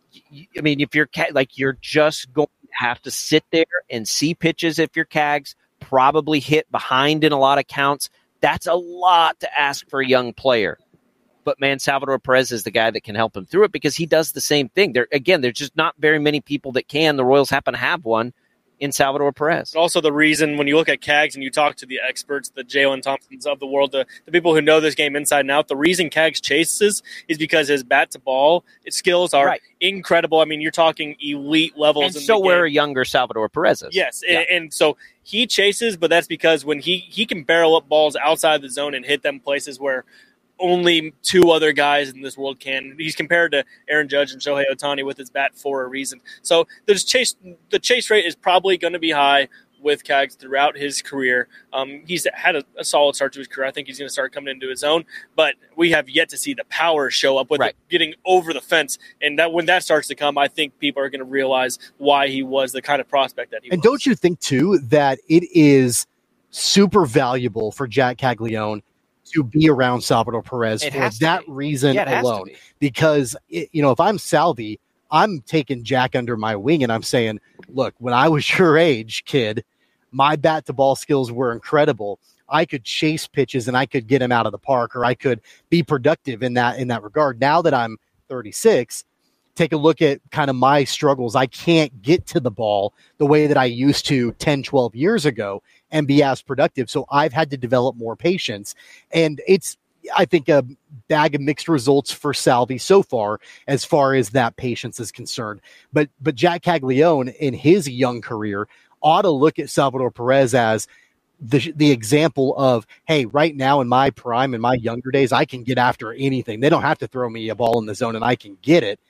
I mean, if you're like, you're just going to have to sit there and see pitches if you're Cags, probably hit behind in a lot of counts. That's a lot to ask for a young player. But, man, Salvador Perez is the guy that can help him through it because he does the same thing. There Again, there's just not very many people that can. The Royals happen to have one in Salvador Perez. Also, the reason when you look at Cags and you talk to the experts, the Jalen Thompsons of the world, the, the people who know this game inside and out, the reason Cags chases is because his bat-to-ball skills are right. incredible. I mean, you're talking elite levels. And in so the where game. a younger Salvador Perez is. Yes, yeah. and, and so he chases, but that's because when he, he can barrel up balls outside the zone and hit them places where only two other guys in this world can. He's compared to Aaron Judge and Shohei Ohtani with his bat for a reason. So there's chase. The chase rate is probably going to be high with Cags throughout his career. Um, he's had a, a solid start to his career. I think he's going to start coming into his own, but we have yet to see the power show up with right. it getting over the fence. And that when that starts to come, I think people are going to realize why he was the kind of prospect that he and was. And don't you think, too, that it is super valuable for Jack Caglione to be around Salvador Perez it for that be. reason yeah, alone? Be. Because, it, you know, if I'm Salvi, I'm taking Jack under my wing and I'm saying, look, when I was your age, kid, my bat to ball skills were incredible. I could chase pitches and I could get him out of the park, or I could be productive in that, in that regard. Now that I'm thirty-six, take a look at kind of my struggles. I can't get to the ball the way that I used to ten, twelve years ago and be as productive. So I've had to develop more patience. And it's, I think, a bag of mixed results for Salvi so far, as far as that patience is concerned. But, but Jack Caglione in his young career ought to look at Salvador Perez as the, the example of, hey, right now in my prime, in my younger days, I can get after anything. They don't have to throw me a ball in the zone and I can get it.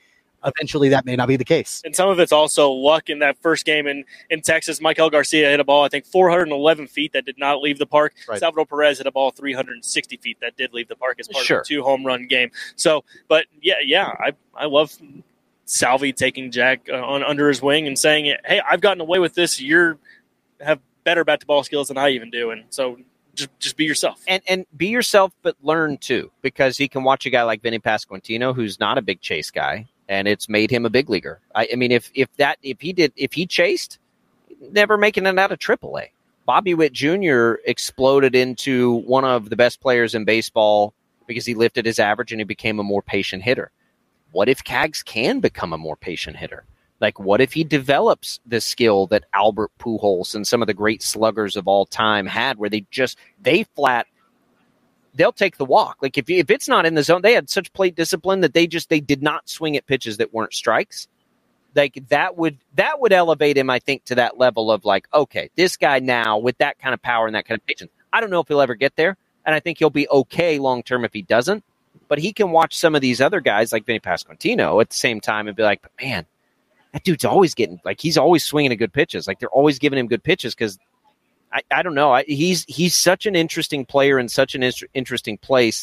eventually that may not be the case. And some of it's also luck. In that first game in, in Texas, Michael Garcia hit a ball, I think, four hundred eleven feet that did not leave the park. Right. Salvador Perez hit a ball three hundred sixty feet that did leave the park as part Sure. of a two-home run game. So, but, yeah, yeah, I, I love Salvi taking Jack uh, on under his wing and saying, hey, I've gotten away with this. You're have better bat-to-ball skills than I even do. And so just just be yourself. And and be yourself, but learn too, because he can watch a guy like Vinny Pasquantino, who's not a big chase guy, and it's made him a big leaguer. I, I mean, if if that if he did if he chased, never making it out of triple A. Bobby Witt Junior exploded into one of the best players in baseball because he lifted his average and he became a more patient hitter. What if Cags can become a more patient hitter? Like, what if he develops the skill that Albert Pujols and some of the great sluggers of all time had, where they just, they flat, they'll take the walk. Like, if if it's not in the zone, they had such plate discipline that they just, they did not swing at pitches that weren't strikes. Like, that would, that would elevate him, I think, to that level of like, okay, this guy now with that kind of power and that kind of patience, I don't know if he'll ever get there. And I think he'll be okay long-term if he doesn't. But he can watch some of these other guys like Vinny Pasquantino at the same time and be like, but man, that dude's always getting, like, he's always swinging at good pitches. Like, they're always giving him good pitches because, I, I don't know, I, he's he's such an interesting player in such an in- interesting place.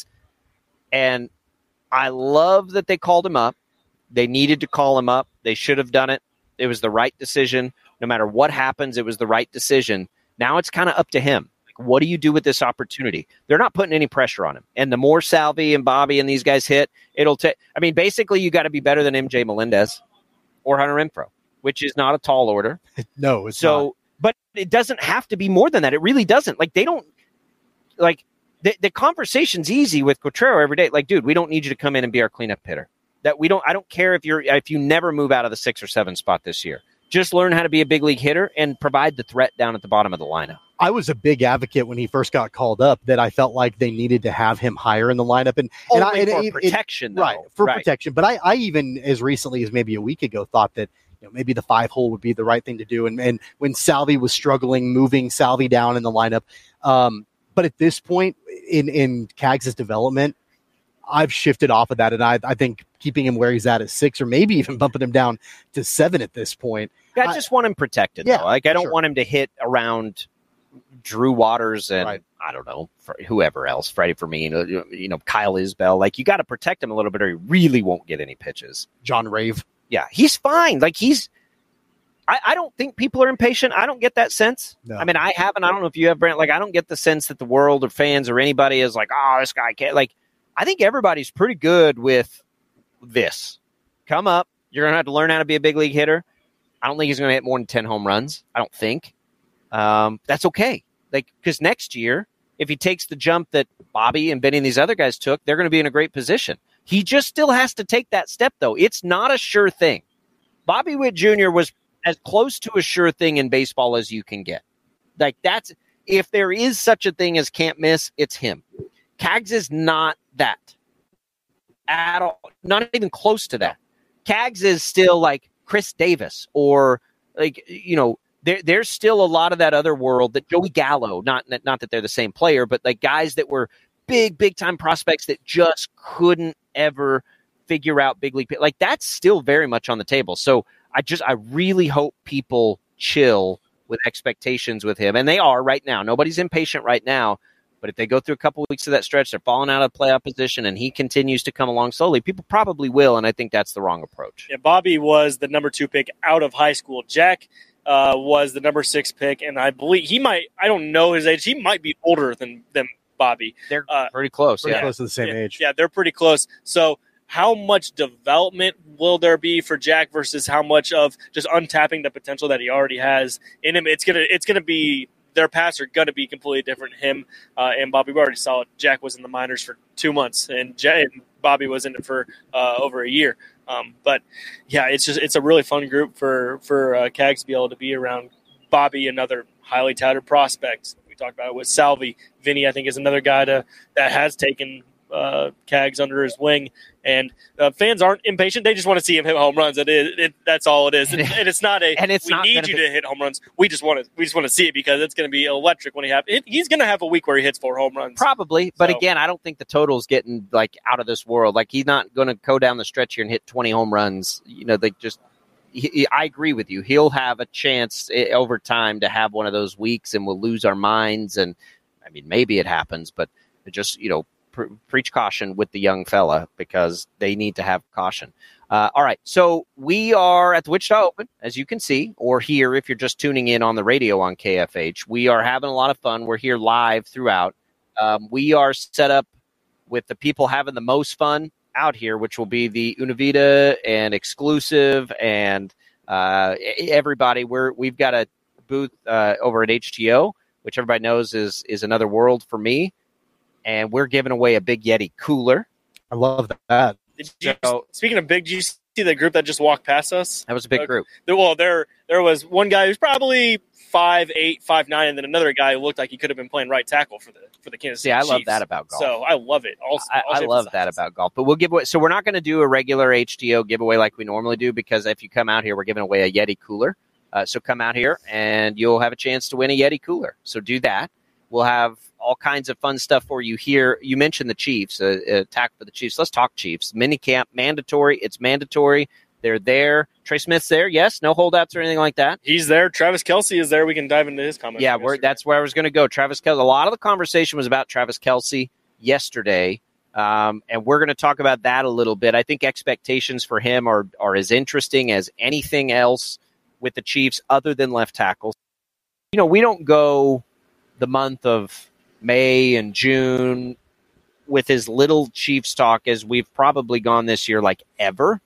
And I love that they called him up. They needed to call him up. They should have done it. It was the right decision. No matter what happens, it was the right decision. Now it's kind of up to him. What do you do with this opportunity? They're not putting any pressure on him. And the more Salvi and Bobby and these guys hit, it'll take, I mean, basically you got to be better than M J Melendez or Hunter Renfroe, which is not a tall order. No, it's so, not. But it doesn't have to be more than that. It really doesn't. Like, they don't, like, the, the conversation's easy with Cotrero every day. Like, dude, we don't need you to come in and be our cleanup hitter. That we don't, I don't care if you're, if you never move out of the six or seven spot this year. Just learn how to be a big league hitter and provide the threat down at the bottom of the lineup. I was a big advocate when he first got called up that I felt like they needed to have him higher in the lineup. And, and Only I, and for it, protection, it, though. Right, for Right. protection. But I, I even, as recently as maybe a week ago, thought that you know, maybe the five hole would be the right thing to do. And, and when Salvi was struggling, moving Salvi down in the lineup. Um, but at this point in, in Cags' development, I've shifted off of that. And I, I think keeping him where he's at at six or maybe even bumping him down to seven at this point. I just want him protected, Yeah, though. Like, I don't sure. want him to hit around Drew Waters and, Right. I don't know, for whoever else, Freddie Firmino, you know, Kyle Isbell. Like, you got to protect him a little bit or he really won't get any pitches. John Rave. Yeah, he's fine. Like, he's I, I don't think people are impatient. I don't get that sense. No. I mean, I haven't. I don't know if you have, Brent. Like, I don't get the sense that the world or fans or anybody is like, oh, this guy can't. Like, I think everybody's pretty good with this. Come up. You're going to have to learn how to be a big league hitter. I don't think he's going to hit more than ten home runs. I don't think. Um, that's okay. Like, because next year, if he takes the jump that Bobby and Benny and these other guys took, they're going to be in a great position. He just still has to take that step, though. It's not a sure thing. Bobby Witt Junior was as close to a sure thing in baseball as you can get. Like, that's, if there is such a thing as can't miss, it's him. Cags is not that at all. Not even close to that. Cags is still like Chris Davis or like, you know, there, there's still a lot of that other world that Joey Gallo, not, not that they're the same player, but like guys that were big, big time prospects that just couldn't ever figure out big league. Like, that's still very much on the table. So I just, I really hope people chill with expectations with him. And they are right now. Nobody's impatient right now. But if they go through a couple of weeks of that stretch, they're falling out of playoff position, and he continues to come along slowly, people probably will, and I think that's the wrong approach. Yeah, Bobby was the number two pick out of high school. Jack uh, was the number six pick, and I believe he might, I don't know his age, he might be older than, than Bobby. They're uh, pretty close. Pretty yeah. close to the same yeah, age. Yeah, they're pretty close. So how much development will there be for Jack versus how much of just untapping the potential that he already has in him? It's gonna it's gonna be their paths are gonna be completely different. Him uh, and Bobby, we already saw it. Jack was in the minors for two months, and, Jack, and Bobby was in it for uh, over a year. Um, but yeah, it's just it's a really fun group for for uh, Cags to be able to be around. Bobby, another highly touted prospect. We talked about it with Salvi. Vinny, I think, is another guy to, that has taken uh, Cags under his wing, and uh, fans aren't impatient. They just want to see him hit home runs. It is, it, that's all it is. And, and it's not a. And it's we not need you be- to hit home runs. We just want to. We just want to see it because it's going to be electric when he have. It, he's going to have a week where he hits four home runs. Probably, but So- again, I don't think the total's getting like out of this world. Like he's not going to go down the stretch here and hit twenty home runs. You know, they just. He, he- I agree with you. He'll have a chance eh, over time to have one of those weeks, and we'll lose our minds. And I mean, maybe it happens, but just you know. Pre- preach caution with the young fella because they need to have caution. Uh, all right, so we are at the Wichita Open, as you can see, or hear if you're just tuning in on the radio on K F H. We are having a lot of fun. We're here live throughout. Um, we are set up with the people having the most fun out here, which will be the Univita and Exclusive and uh, everybody. We're, we've got a booth uh, over at H T O, which everybody knows is is another world for me. And we're giving away a Big Yeti cooler. I love that. Did you, speaking of big, did you see the group that just walked past us? That was a big Uh, group. There, well, there there was one guy who's probably five eight, five nine, and then another guy who looked like he could have been playing right tackle for the for the Kansas See, City I Chiefs. love that about golf. So I love it. Also, I, I love that about golf. But we'll give away. So we're not going to do a regular H T O giveaway like we normally do because if you come out here, we're giving away a Yeti cooler. Uh, so come out here and you'll have a chance to win a Yeti cooler. So do that. We'll have all kinds of fun stuff for you here. You mentioned the Chiefs, uh, attack for the Chiefs. Let's talk Chiefs. Minicamp, mandatory. It's mandatory. They're there. Trey Smith's there. Yes, no holdouts or anything like that. He's there. Travis Kelce is there. We can dive into his comments. Yeah, we're, that's where I was going to go. Travis Kelce. A lot of the conversation was about Travis Kelce yesterday, um, and we're going to talk about that a little bit. I think expectations for him are are as interesting as anything else with the Chiefs other than left tackle. You know, we don't go the month of May and June with as little Chiefs talk as we've probably gone this year, like ever.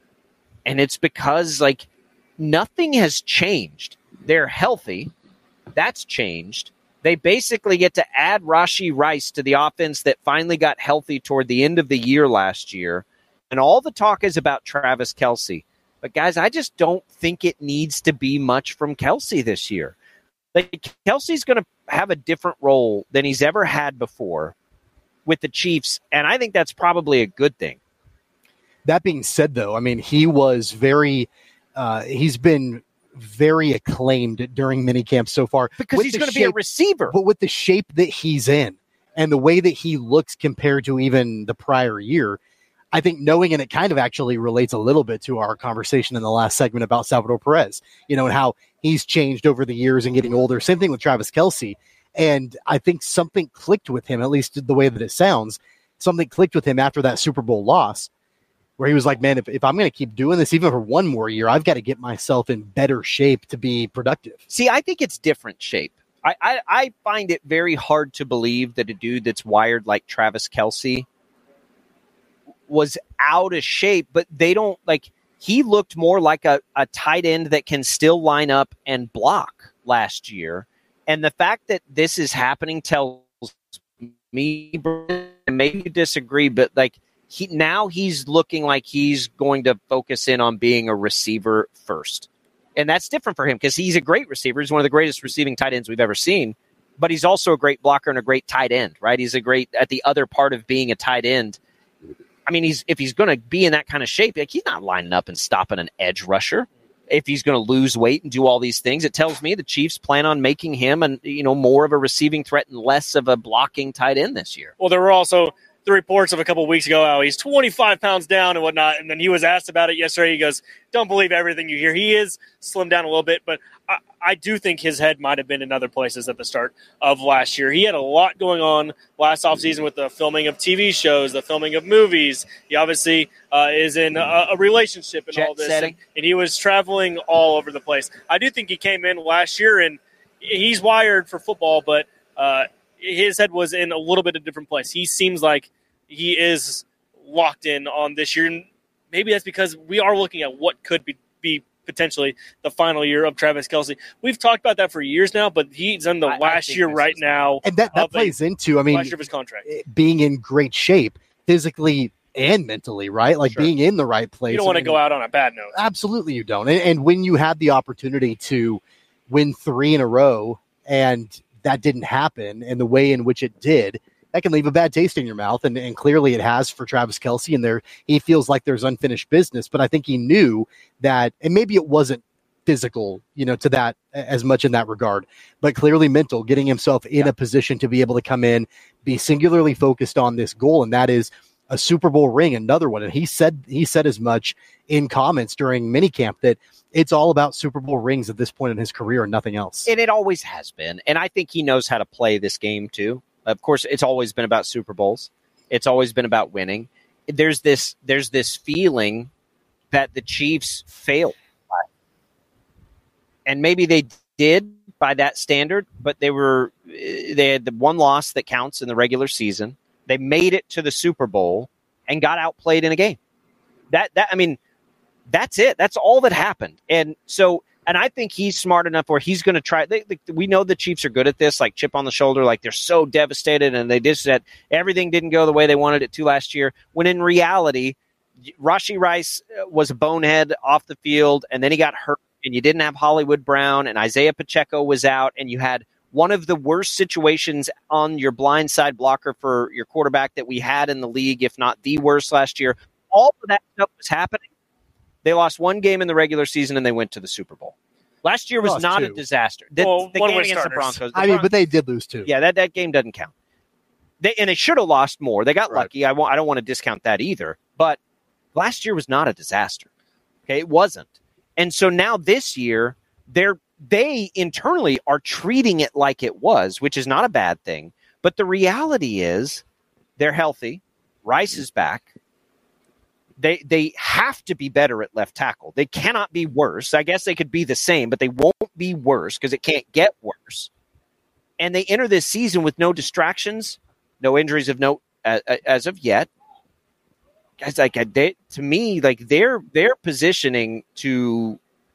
And it's because like nothing has changed. They're healthy. That's changed. They basically get to add Rashee Rice to the offense that finally got healthy toward the end of the year last year. And all the talk is about Travis Kelce. But guys, I just don't think it needs to be much from Kelce this year. Like Kelce's going to have a different role than he's ever had before with the Chiefs, and I think that's probably a good thing. That being said, though, I mean, he was very uh, – he's been very acclaimed during minicamp so far. Because with he's the going to be a shape- receiver. But with the shape that he's in and the way that he looks compared to even the prior year, I think knowing, and it kind of actually relates a little bit to our conversation in the last segment about Salvador Perez, you know, and how he's changed over the years and getting older. Same thing with Travis Kelce. And I think something clicked with him, at least the way that it sounds, something clicked with him after that Super Bowl loss, where he was like, man, if, if I'm going to keep doing this, even for one more year, I've got to get myself in better shape to be productive. See, I think it's different shape. I, I, I find it very hard to believe that a dude that's wired like Travis Kelce was out of shape, but they don't like he looked more like a, a tight end that can still line up and block last year. And the fact that this is happening tells me, and maybe you disagree, but like he now he's looking like he's going to focus in on being a receiver first. And that's different for him because he's a great receiver. He's one of the greatest receiving tight ends we've ever seen, but he's also a great blocker and a great tight end, right? He's a great at the other part of being a tight end. I mean, he's if he's going to be in that kind of shape, like he's not lining up and stopping an edge rusher. If he's going to lose weight and do all these things, it tells me the Chiefs plan on making him an, you know, more of a receiving threat and less of a blocking tight end this year. Well, there were also the reports of a couple of weeks ago how he's twenty-five pounds down and whatnot. And then he was asked about it yesterday. He goes, don't believe everything you hear. He is slimmed down a little bit, but I, I do think his head might have been in other places at the start of last year. He had a lot going on last offseason with the filming of T V shows, the filming of movies. He obviously uh, is in a, a relationship and Jet all this. setting. And, and he was traveling all over the place. I do think he came in last year, and he's wired for football, but uh, his head was in a little bit of a different place. He seems like he is locked in on this year. And maybe that's because we are looking at what could be, be potentially the final year of Travis Kelce. We've talked about that for years now, but he's in the I- I last think year this right is- now. And that, that of a- plays into, I mean, last year of his contract. being in great shape physically and mentally, right? Like Sure. being in the right place. You don't want I to mean, go out on a bad note. Absolutely you don't. And, and when you had the opportunity to win three in a row and that didn't happen and the way in which it did, that can leave a bad taste in your mouth. And, and clearly it has for Travis Kelce, and there he feels like there's unfinished business. But I think he knew that, and maybe it wasn't physical, you know, to that as much in that regard, but clearly mental, getting himself in yeah. a position to be able to come in, be singularly focused on this goal, and that is a Super Bowl ring, another one. And he said he said as much in comments during minicamp that it's all about Super Bowl rings at this point in his career and nothing else. And it always has been. And I think he knows how to play this game too. Of course, it's always been about Super Bowls. It's always been about winning. There's this there's this feeling that the Chiefs failed. And maybe they did by that standard, but they were they had the one loss that counts in the regular season. They made it to the Super Bowl and got outplayed in a game. That that I mean, that's it. That's all that happened. And so, and I think he's smart enough where he's going to try. They, they, we know the Chiefs are good at this, like chip on the shoulder, like they're so devastated and they just said everything didn't go the way they wanted it to last year. When in reality, Rashee Rice was a bonehead off the field, and then he got hurt, and you didn't have Hollywood Brown, and Isaiah Pacheco was out, and you had one of the worst situations on your blind side blocker for your quarterback that we had in the league, if not the worst last year. All of that stuff was happening. They lost one game in the regular season, and they went to the Super Bowl. Last year was lost not two. a disaster. The, well, the one game with against starters. the Broncos. The I mean, Bron- but they did lose too. Yeah, that, that game doesn't count. They, and they should have lost more. They got Right. lucky. I, won't, I don't want to discount that either. But last year was not a disaster. Okay, it wasn't. And so now this year, they're they internally are treating it like it was, which is not a bad thing. But the reality is they're healthy. Rice is back. They they have to be better at left tackle. They cannot be worse. I guess they could be the same, but they won't be worse because it can't get worse. And they enter this season with no distractions, no injuries of note as, as of yet. Guys, like they, to me, like they're they're positioning to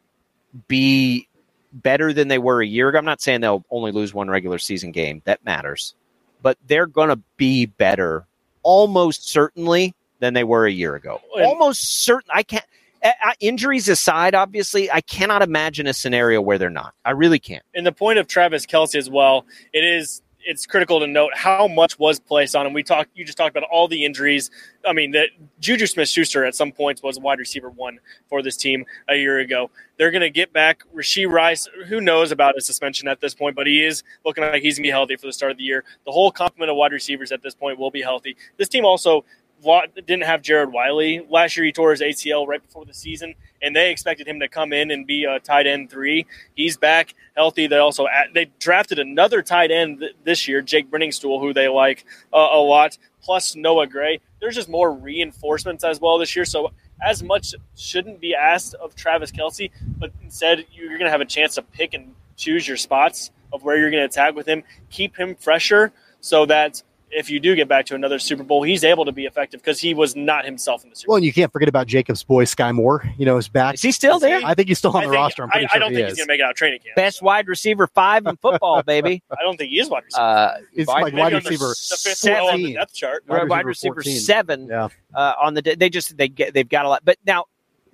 be better than they were a year ago. I'm not saying they'll only lose one regular season game. That matters. But they're going to be better almost certainly than they were a year ago. Almost certain. I can't. Uh, injuries aside, obviously, I cannot imagine a scenario where they're not. I really can't. And the point of Travis Kelce as well, it is it's critical to note how much was placed on him. We talked, you just talked about all the injuries. I mean, that Juju Smith-Schuster at some points was wide receiver one for this team a year ago. They're going to get back Rashee Rice. Who knows about his suspension at this point, but he is looking like he's going to be healthy for the start of the year. The whole complement of wide receivers at this point will be healthy. This team also didn't have Jared Wiley. Last year he tore his A C L right before the season, and they expected him to come in and be a tight end three. He's back healthy. They also they drafted another tight end th- this year, Jake Brenningstool, who they like uh, a lot, plus Noah Gray. There's just more reinforcements as well this year, so as much shouldn't be asked of Travis Kelce, but instead you're going to have a chance to pick and choose your spots of where you're going to tag with him, keep him fresher so that if you do get back to another Super Bowl, he's able to be effective because he was not himself in the Super Bowl. Well, and you can't forget about Jacob's boy, Sky Moore. You know, is back. Is he still there? I think he's still on I the think, roster. I'm pretty I, sure I don't he think is. he's going to make it out of training camp. Best wide receiver five in football, baby. I don't think he is wide receiver. Uh, It's wide, like wide on the- receiver the fifth row on the seven. depth chart. Wide wide receiver receiver fourteen. seven Yeah. uh, on the. They just they get they've got a lot. But now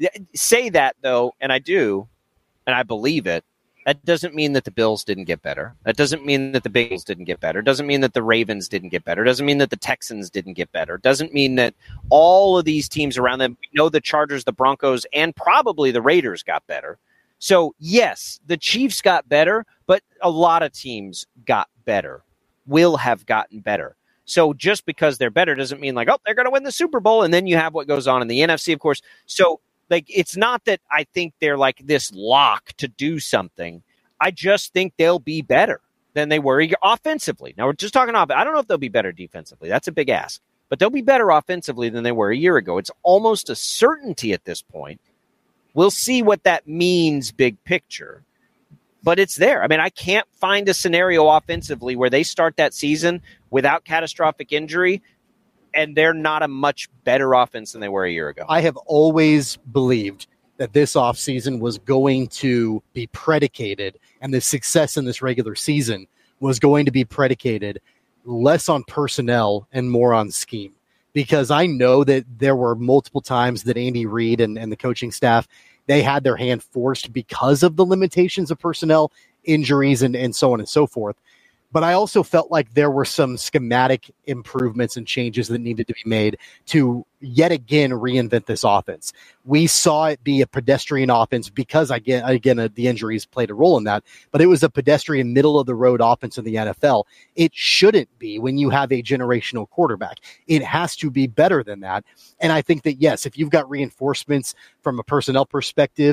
say that though, and I do, and I believe it. That doesn't mean that the Bills didn't get better. That doesn't mean that the Bengals didn't get better. It doesn't mean that the Ravens didn't get better. It doesn't mean that the Texans didn't get better. It doesn't mean that all of these teams around them, we know the Chargers, the Broncos, and probably the Raiders got better. So, yes, the Chiefs got better, but a lot of teams got better, will have gotten better. So just because they're better doesn't mean like, oh, they're going to win the Super Bowl. And then you have what goes on in the N F C, of course. So, like, it's not that I think they're like this lock to do something. I just think they'll be better than they were offensively. Now, we're just talking off. I don't know if they'll be better defensively. That's a big ask. But they'll be better offensively than they were a year ago. It's almost a certainty at this point. We'll see what that means big picture. But it's there. I mean, I can't find a scenario offensively where they start that season without catastrophic injury and they're not a much better offense than they were a year ago. I have always believed that this offseason was going to be predicated, and the success in this regular season was going to be predicated less on personnel and more on scheme. Because I know that there were multiple times that Andy Reid and, and the coaching staff, they had their hand forced because of the limitations of personnel, injuries, and, and so on and so forth. But I also felt like there were some schematic improvements and changes that needed to be made to yet again reinvent this offense. We saw it be a pedestrian offense because, again, again uh, the injuries played a role in that, but it was a pedestrian middle-of-the-road offense in the N F L. It shouldn't be when you have a generational quarterback. It has to be better than that. And I think that, yes, if you've got reinforcements from a personnel perspective,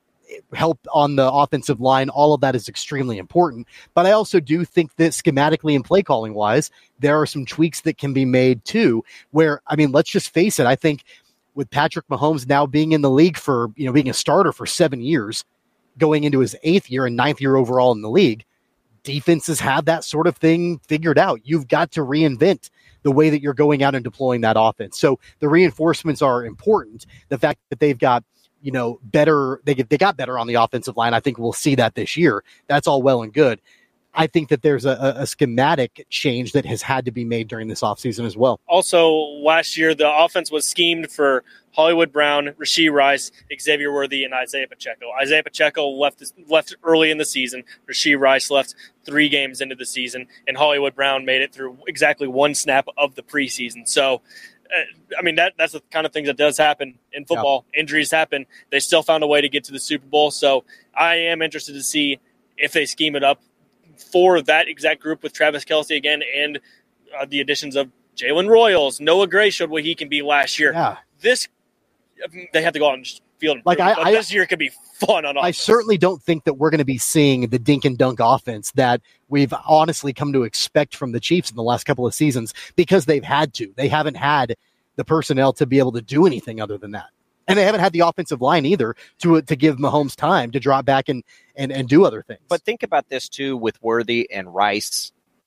help on the offensive line, all of that is extremely important. But I also do think that schematically and play calling wise, there are some tweaks that can be made too, where, I mean, let's just face it. I think with Patrick Mahomes now being in the league for, you know, being a starter for seven years, going into his eighth year and ninth year overall in the league, defenses have that sort of thing figured out. You've got to reinvent the way that you're going out and deploying that offense. So the reinforcements are important. The fact that they've got, you know, better, they get, they got better on the offensive line. I think we'll see that this year. That's all well and good. I think that there's a, a schematic change that has had to be made during this offseason as well. Also, last year, the offense was schemed for Hollywood Brown, Rashee Rice, Xavier Worthy, and Isaiah Pacheco. Isaiah Pacheco left left early in the season. Rashee Rice left three games into the season, and Hollywood Brown made it through exactly one snap of the preseason. So, I mean, that that's the kind of things that does happen in football. Yeah. Injuries happen. They still found a way to get to the Super Bowl. So I am interested to see if they scheme it up for that exact group with Travis Kelce again and uh, the additions of Jalen Royals. Noah Gray showed what he can be last year. Yeah. This, they have to go out and just field like I, but I, this year could be fun on offense. I certainly don't think that we're going to be seeing the dink and dunk offense that we've honestly come to expect from the Chiefs in the last couple of seasons because they've had to. They haven't had the personnel to be able to do anything other than that. And they haven't had the offensive line either to to give Mahomes time to drop back and, and, and do other things. But think about this, too, with Worthy and Rice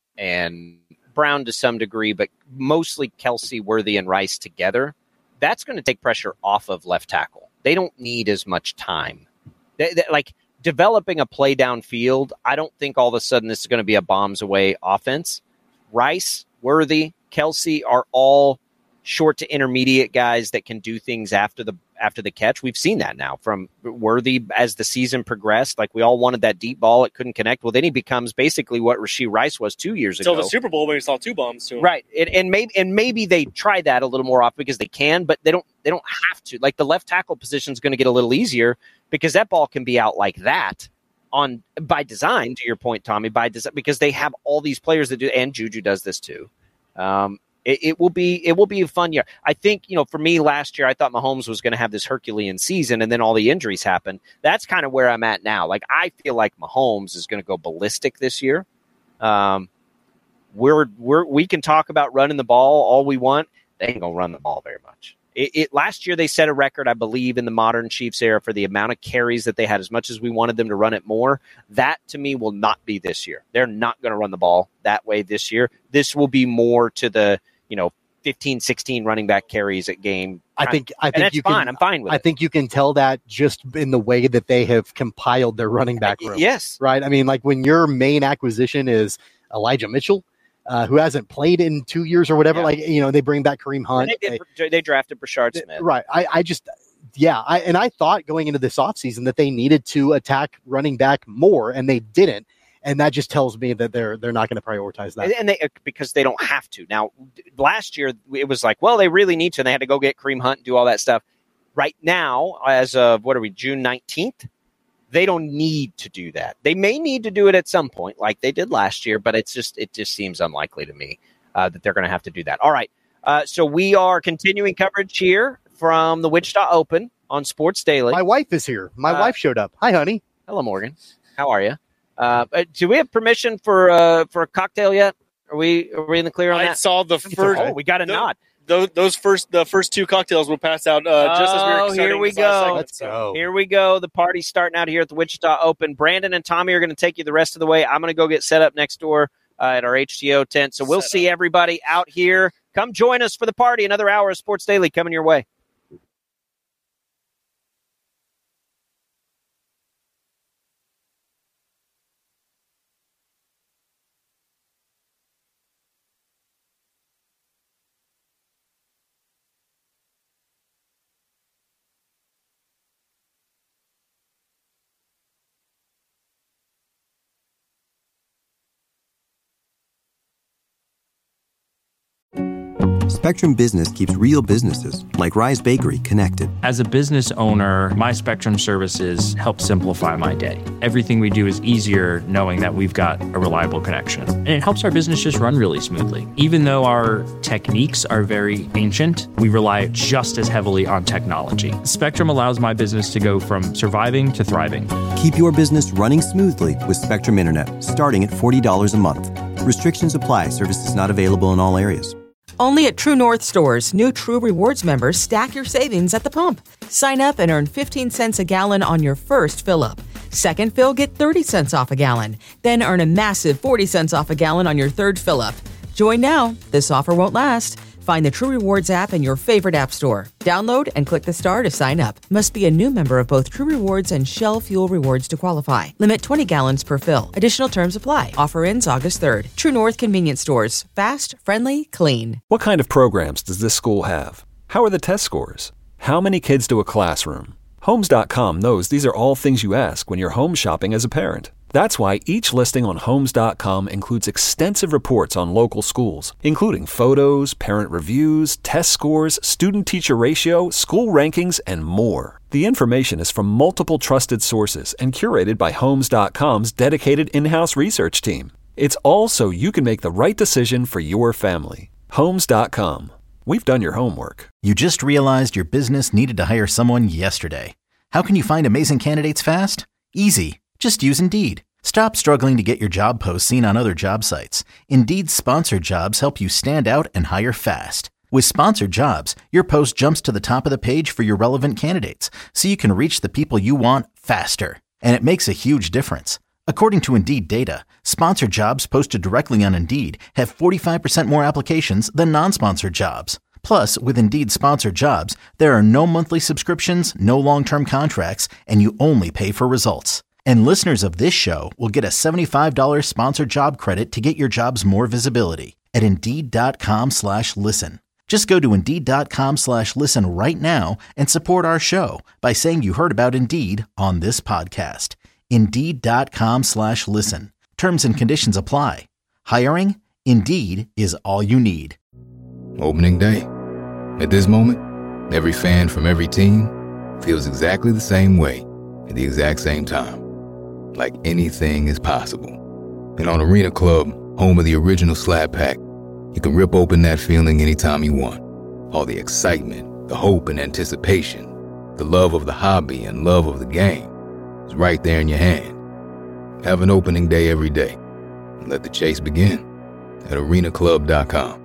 and Brown to some degree, but mostly Kelce, Worthy, and Rice together. That's going to take pressure off of left tackle. They don't need as much time. They, they, like, developing a play downfield, I don't think all of a sudden this is going to be a bombs away offense. Rice, Worthy, Kelce are all short to intermediate guys that can do things after the after the catch. We've seen that now from Worthy as the season progressed. Like, we all wanted that deep ball. It couldn't connect. Well, then he becomes basically what Rashee Rice was two years Until ago. Until the Super Bowl when we saw two bombs to him. Right. And, and maybe and maybe they try that a little more often because they can, but they don't they don't have to. Like, the left tackle position is going to get a little easier because that ball can be out like that on by design, to your point, Tommy, by design, because they have all these players that do, and Juju does this too. Um, It, it will be it will be a fun year. I think, you know, for me last year, I thought Mahomes was going to have this Herculean season, and then all the injuries happened. That's kind of where I'm at now. Like, I feel like Mahomes is going to go ballistic this year. Um, we're we're we can talk about running the ball all we want. They ain't gonna run the ball very much. It, it last year they set a record, I believe, in the modern Chiefs era for the amount of carries that they had. As much as we wanted them to run it more, that to me will not be this year. They're not going to run the ball that way this year. This will be more to the, you know, fifteen, sixteen running back carries at game. I think, I think and that's you fine. can, I'm fine with I it. think you can tell that just in the way that they have compiled their running back room. Yes. Right. I mean, like, when your main acquisition is Elijah Mitchell, uh, who hasn't played in two years or whatever, Yeah. like, you know, they bring back Kareem Hunt. And they, did, they drafted Brashard Smith. Right. I, I just, yeah. I, and I thought going into this offseason that they needed to attack running back more, and they didn't. And that just tells me that they're they're not going to prioritize that. And, and they because they don't have to. Now, last year it was like, well, they really need to. And they had to go get Kareem Hunt and do all that stuff. Right now, as of what are we, June nineteenth? They don't need to do that. They may need to do it at some point, like they did last year, but it's just it just seems unlikely to me uh, that they're going to have to do that. All right, uh, so we are continuing coverage here from the Wichita Open on Sports Daily. My wife is here. My Uh, wife showed up. Hi, honey. Hello, Morgan. How are you? Uh, uh, do we have permission for uh, for a cocktail yet? Are we are we in the clear on I that? saw the first. Oh, we got a the, nod. Those, those first the first two cocktails were passed out uh, just as we were Oh, starting here we this last go. segment, Let's so. go. Here we go. The party's starting out here at the Wichita Open. Brandon and Tommy are going to take you the rest of the way. I'm going to go get set up next door uh, at our H T O tent. So we'll Set see everybody out here. Come join us for the party. Another hour of Sports Daily coming your way. Spectrum Business keeps real businesses, like Rise Bakery, connected. As a business owner, my Spectrum services help simplify my day. Everything we do is easier knowing that we've got a reliable connection. And it helps our business just run really smoothly. Even though our techniques are very ancient, we rely just as heavily on technology. Spectrum allows my business to go from surviving to thriving. Keep your business running smoothly with Spectrum Internet, starting at forty dollars a month. Restrictions apply. Services not available in all areas. Only at True North stores, new True Rewards members stack your savings at the pump. Sign up and earn fifteen cents a gallon on your first fill-up. Second fill, get thirty cents off a gallon. Then earn a massive forty cents off a gallon on your third fill-up. Join now. This offer won't last. Find the True Rewards app in your favorite app store. Download and click the star to sign up. Must be a new member of both True Rewards and Shell Fuel Rewards to qualify. Limit twenty gallons per fill. Additional terms apply. Offer ends August third. True North Convenience Stores. Fast, friendly, clean. What kind of programs does this school have? How are the test scores? How many kids do a classroom? Homes dot com knows these are all things you ask when you're home shopping as a parent. That's why each listing on Homes dot com includes extensive reports on local schools, including photos, parent reviews, test scores, student-teacher ratio, school rankings, and more. The information is from multiple trusted sources and curated by Homes dot com's dedicated in-house research team. It's all so you can make the right decision for your family. Homes dot com. We've done your homework. You just realized your business needed to hire someone yesterday. How can you find amazing candidates fast? Easy. Just use Indeed. Stop struggling to get your job posts seen on other job sites. Indeed's sponsored jobs help you stand out and hire fast. With sponsored jobs, your post jumps to the top of the page for your relevant candidates, so you can reach the people you want faster. And it makes a huge difference. According to Indeed data, sponsored jobs posted directly on Indeed have forty-five percent more applications than non-sponsored jobs. Plus, with Indeed sponsored jobs, there are no monthly subscriptions, no long-term contracts, and you only pay for results. And listeners of this show will get a seventy-five dollars sponsored job credit to get your jobs more visibility at Indeed.com slash listen. Just go to Indeed.com slash listen right now and support our show by saying you heard about Indeed on this podcast. Indeed.com slash listen. Terms and conditions apply. Hiring? Indeed is all you need. Opening day. At this moment, every fan from every team feels exactly the same way at the exact same time. Like anything is possible. And on Arena Club, home of the original Slap Pack, you can rip open that feeling anytime you want. All the excitement, the hope and anticipation, the love of the hobby and love of the game is right there in your hand. Have an opening day every day. And let the chase begin at arena club dot com.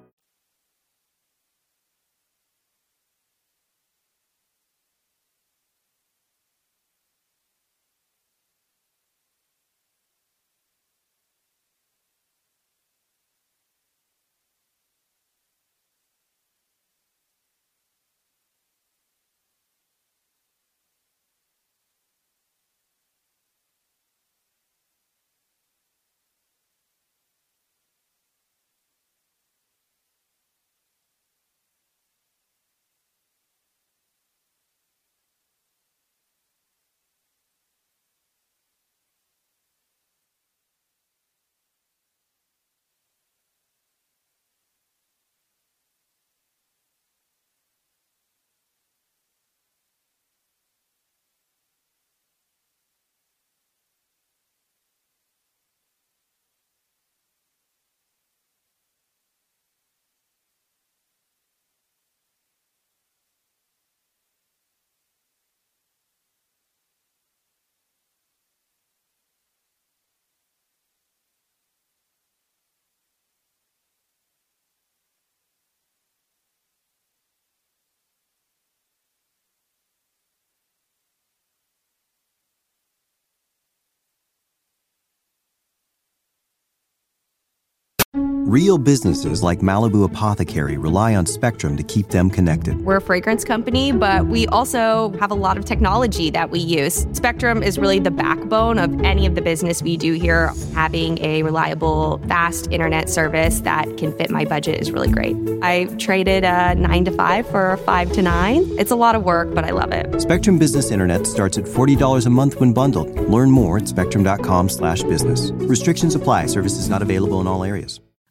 Real businesses like Malibu Apothecary rely on Spectrum to keep them connected. We're a fragrance company, but we also have a lot of technology that we use. Spectrum is really the backbone of any of the business we do here. Having a reliable, fast internet service that can fit my budget is really great. I traded a nine to five for a five to nine. It's a lot of work, but I love it. Spectrum Business Internet starts at forty dollars a month when bundled. Learn more at spectrum dot com slash business. Restrictions apply. Services not available in all areas.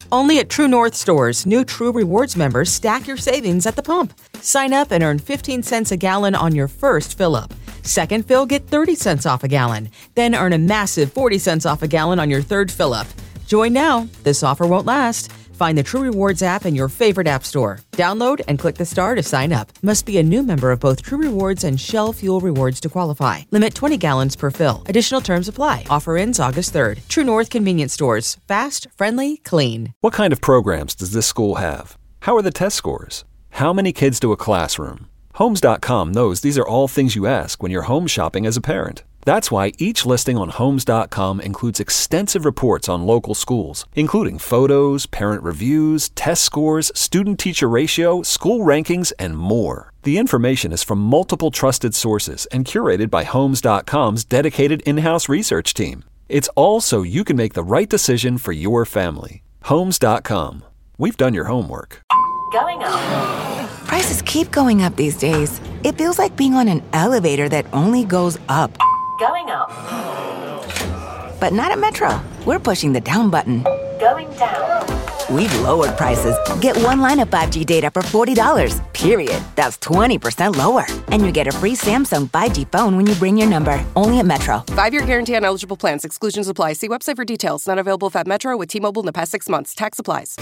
Only at True North stores, new True Rewards members stack your savings at the pump. Sign up and earn fifteen cents a gallon on your first fill-up. Second fill, get thirty cents off a gallon. Then earn a massive forty cents off a gallon on your third fill-up. Join now. This offer won't last. Find the True Rewards app in your favorite app store. Download and click the star to sign up. Must be a new member of both True Rewards and Shell Fuel Rewards to qualify. Limit twenty gallons per fill. Additional terms apply. Offer ends August third. True North Convenience Stores. Fast, friendly, clean. What kind of programs does this school have? How are the test scores? How many kids do a classroom? Homes dot com knows these are all things you ask when you're home shopping as a parent. That's why each listing on Homes dot com includes extensive reports on local schools, including photos, parent reviews, test scores, student-teacher ratio, school rankings, and more. The information is from multiple trusted sources and curated by Homes dot com's dedicated in-house research team. It's all so you can make the right decision for your family. Homes dot com. We've done your homework. Going up. Prices keep going up these days. It feels like being on an elevator that only goes up. Going up. But not at Metro. We're pushing the down button. Going down. We've lowered prices. Get one line of five G data for forty dollars. Period. That's twenty percent lower. And you get a free Samsung five G phone when you bring your number. Only at Metro. Five-year guarantee on eligible plans. Exclusions apply. See website for details. Not available at Metro with T-Mobile in the past six months. Tax applies.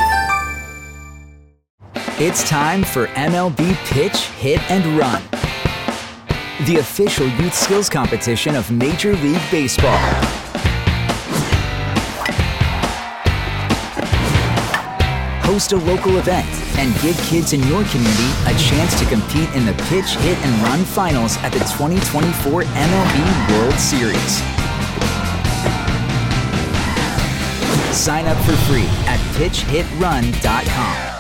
It's time for M L B Pitch, Hit, and Run, the official youth skills competition of Major League Baseball. Host a local event and give kids in your community a chance to compete in the Pitch, Hit, and Run finals at the twenty twenty-four M L B World Series. Sign up for free at pitch hit run dot com.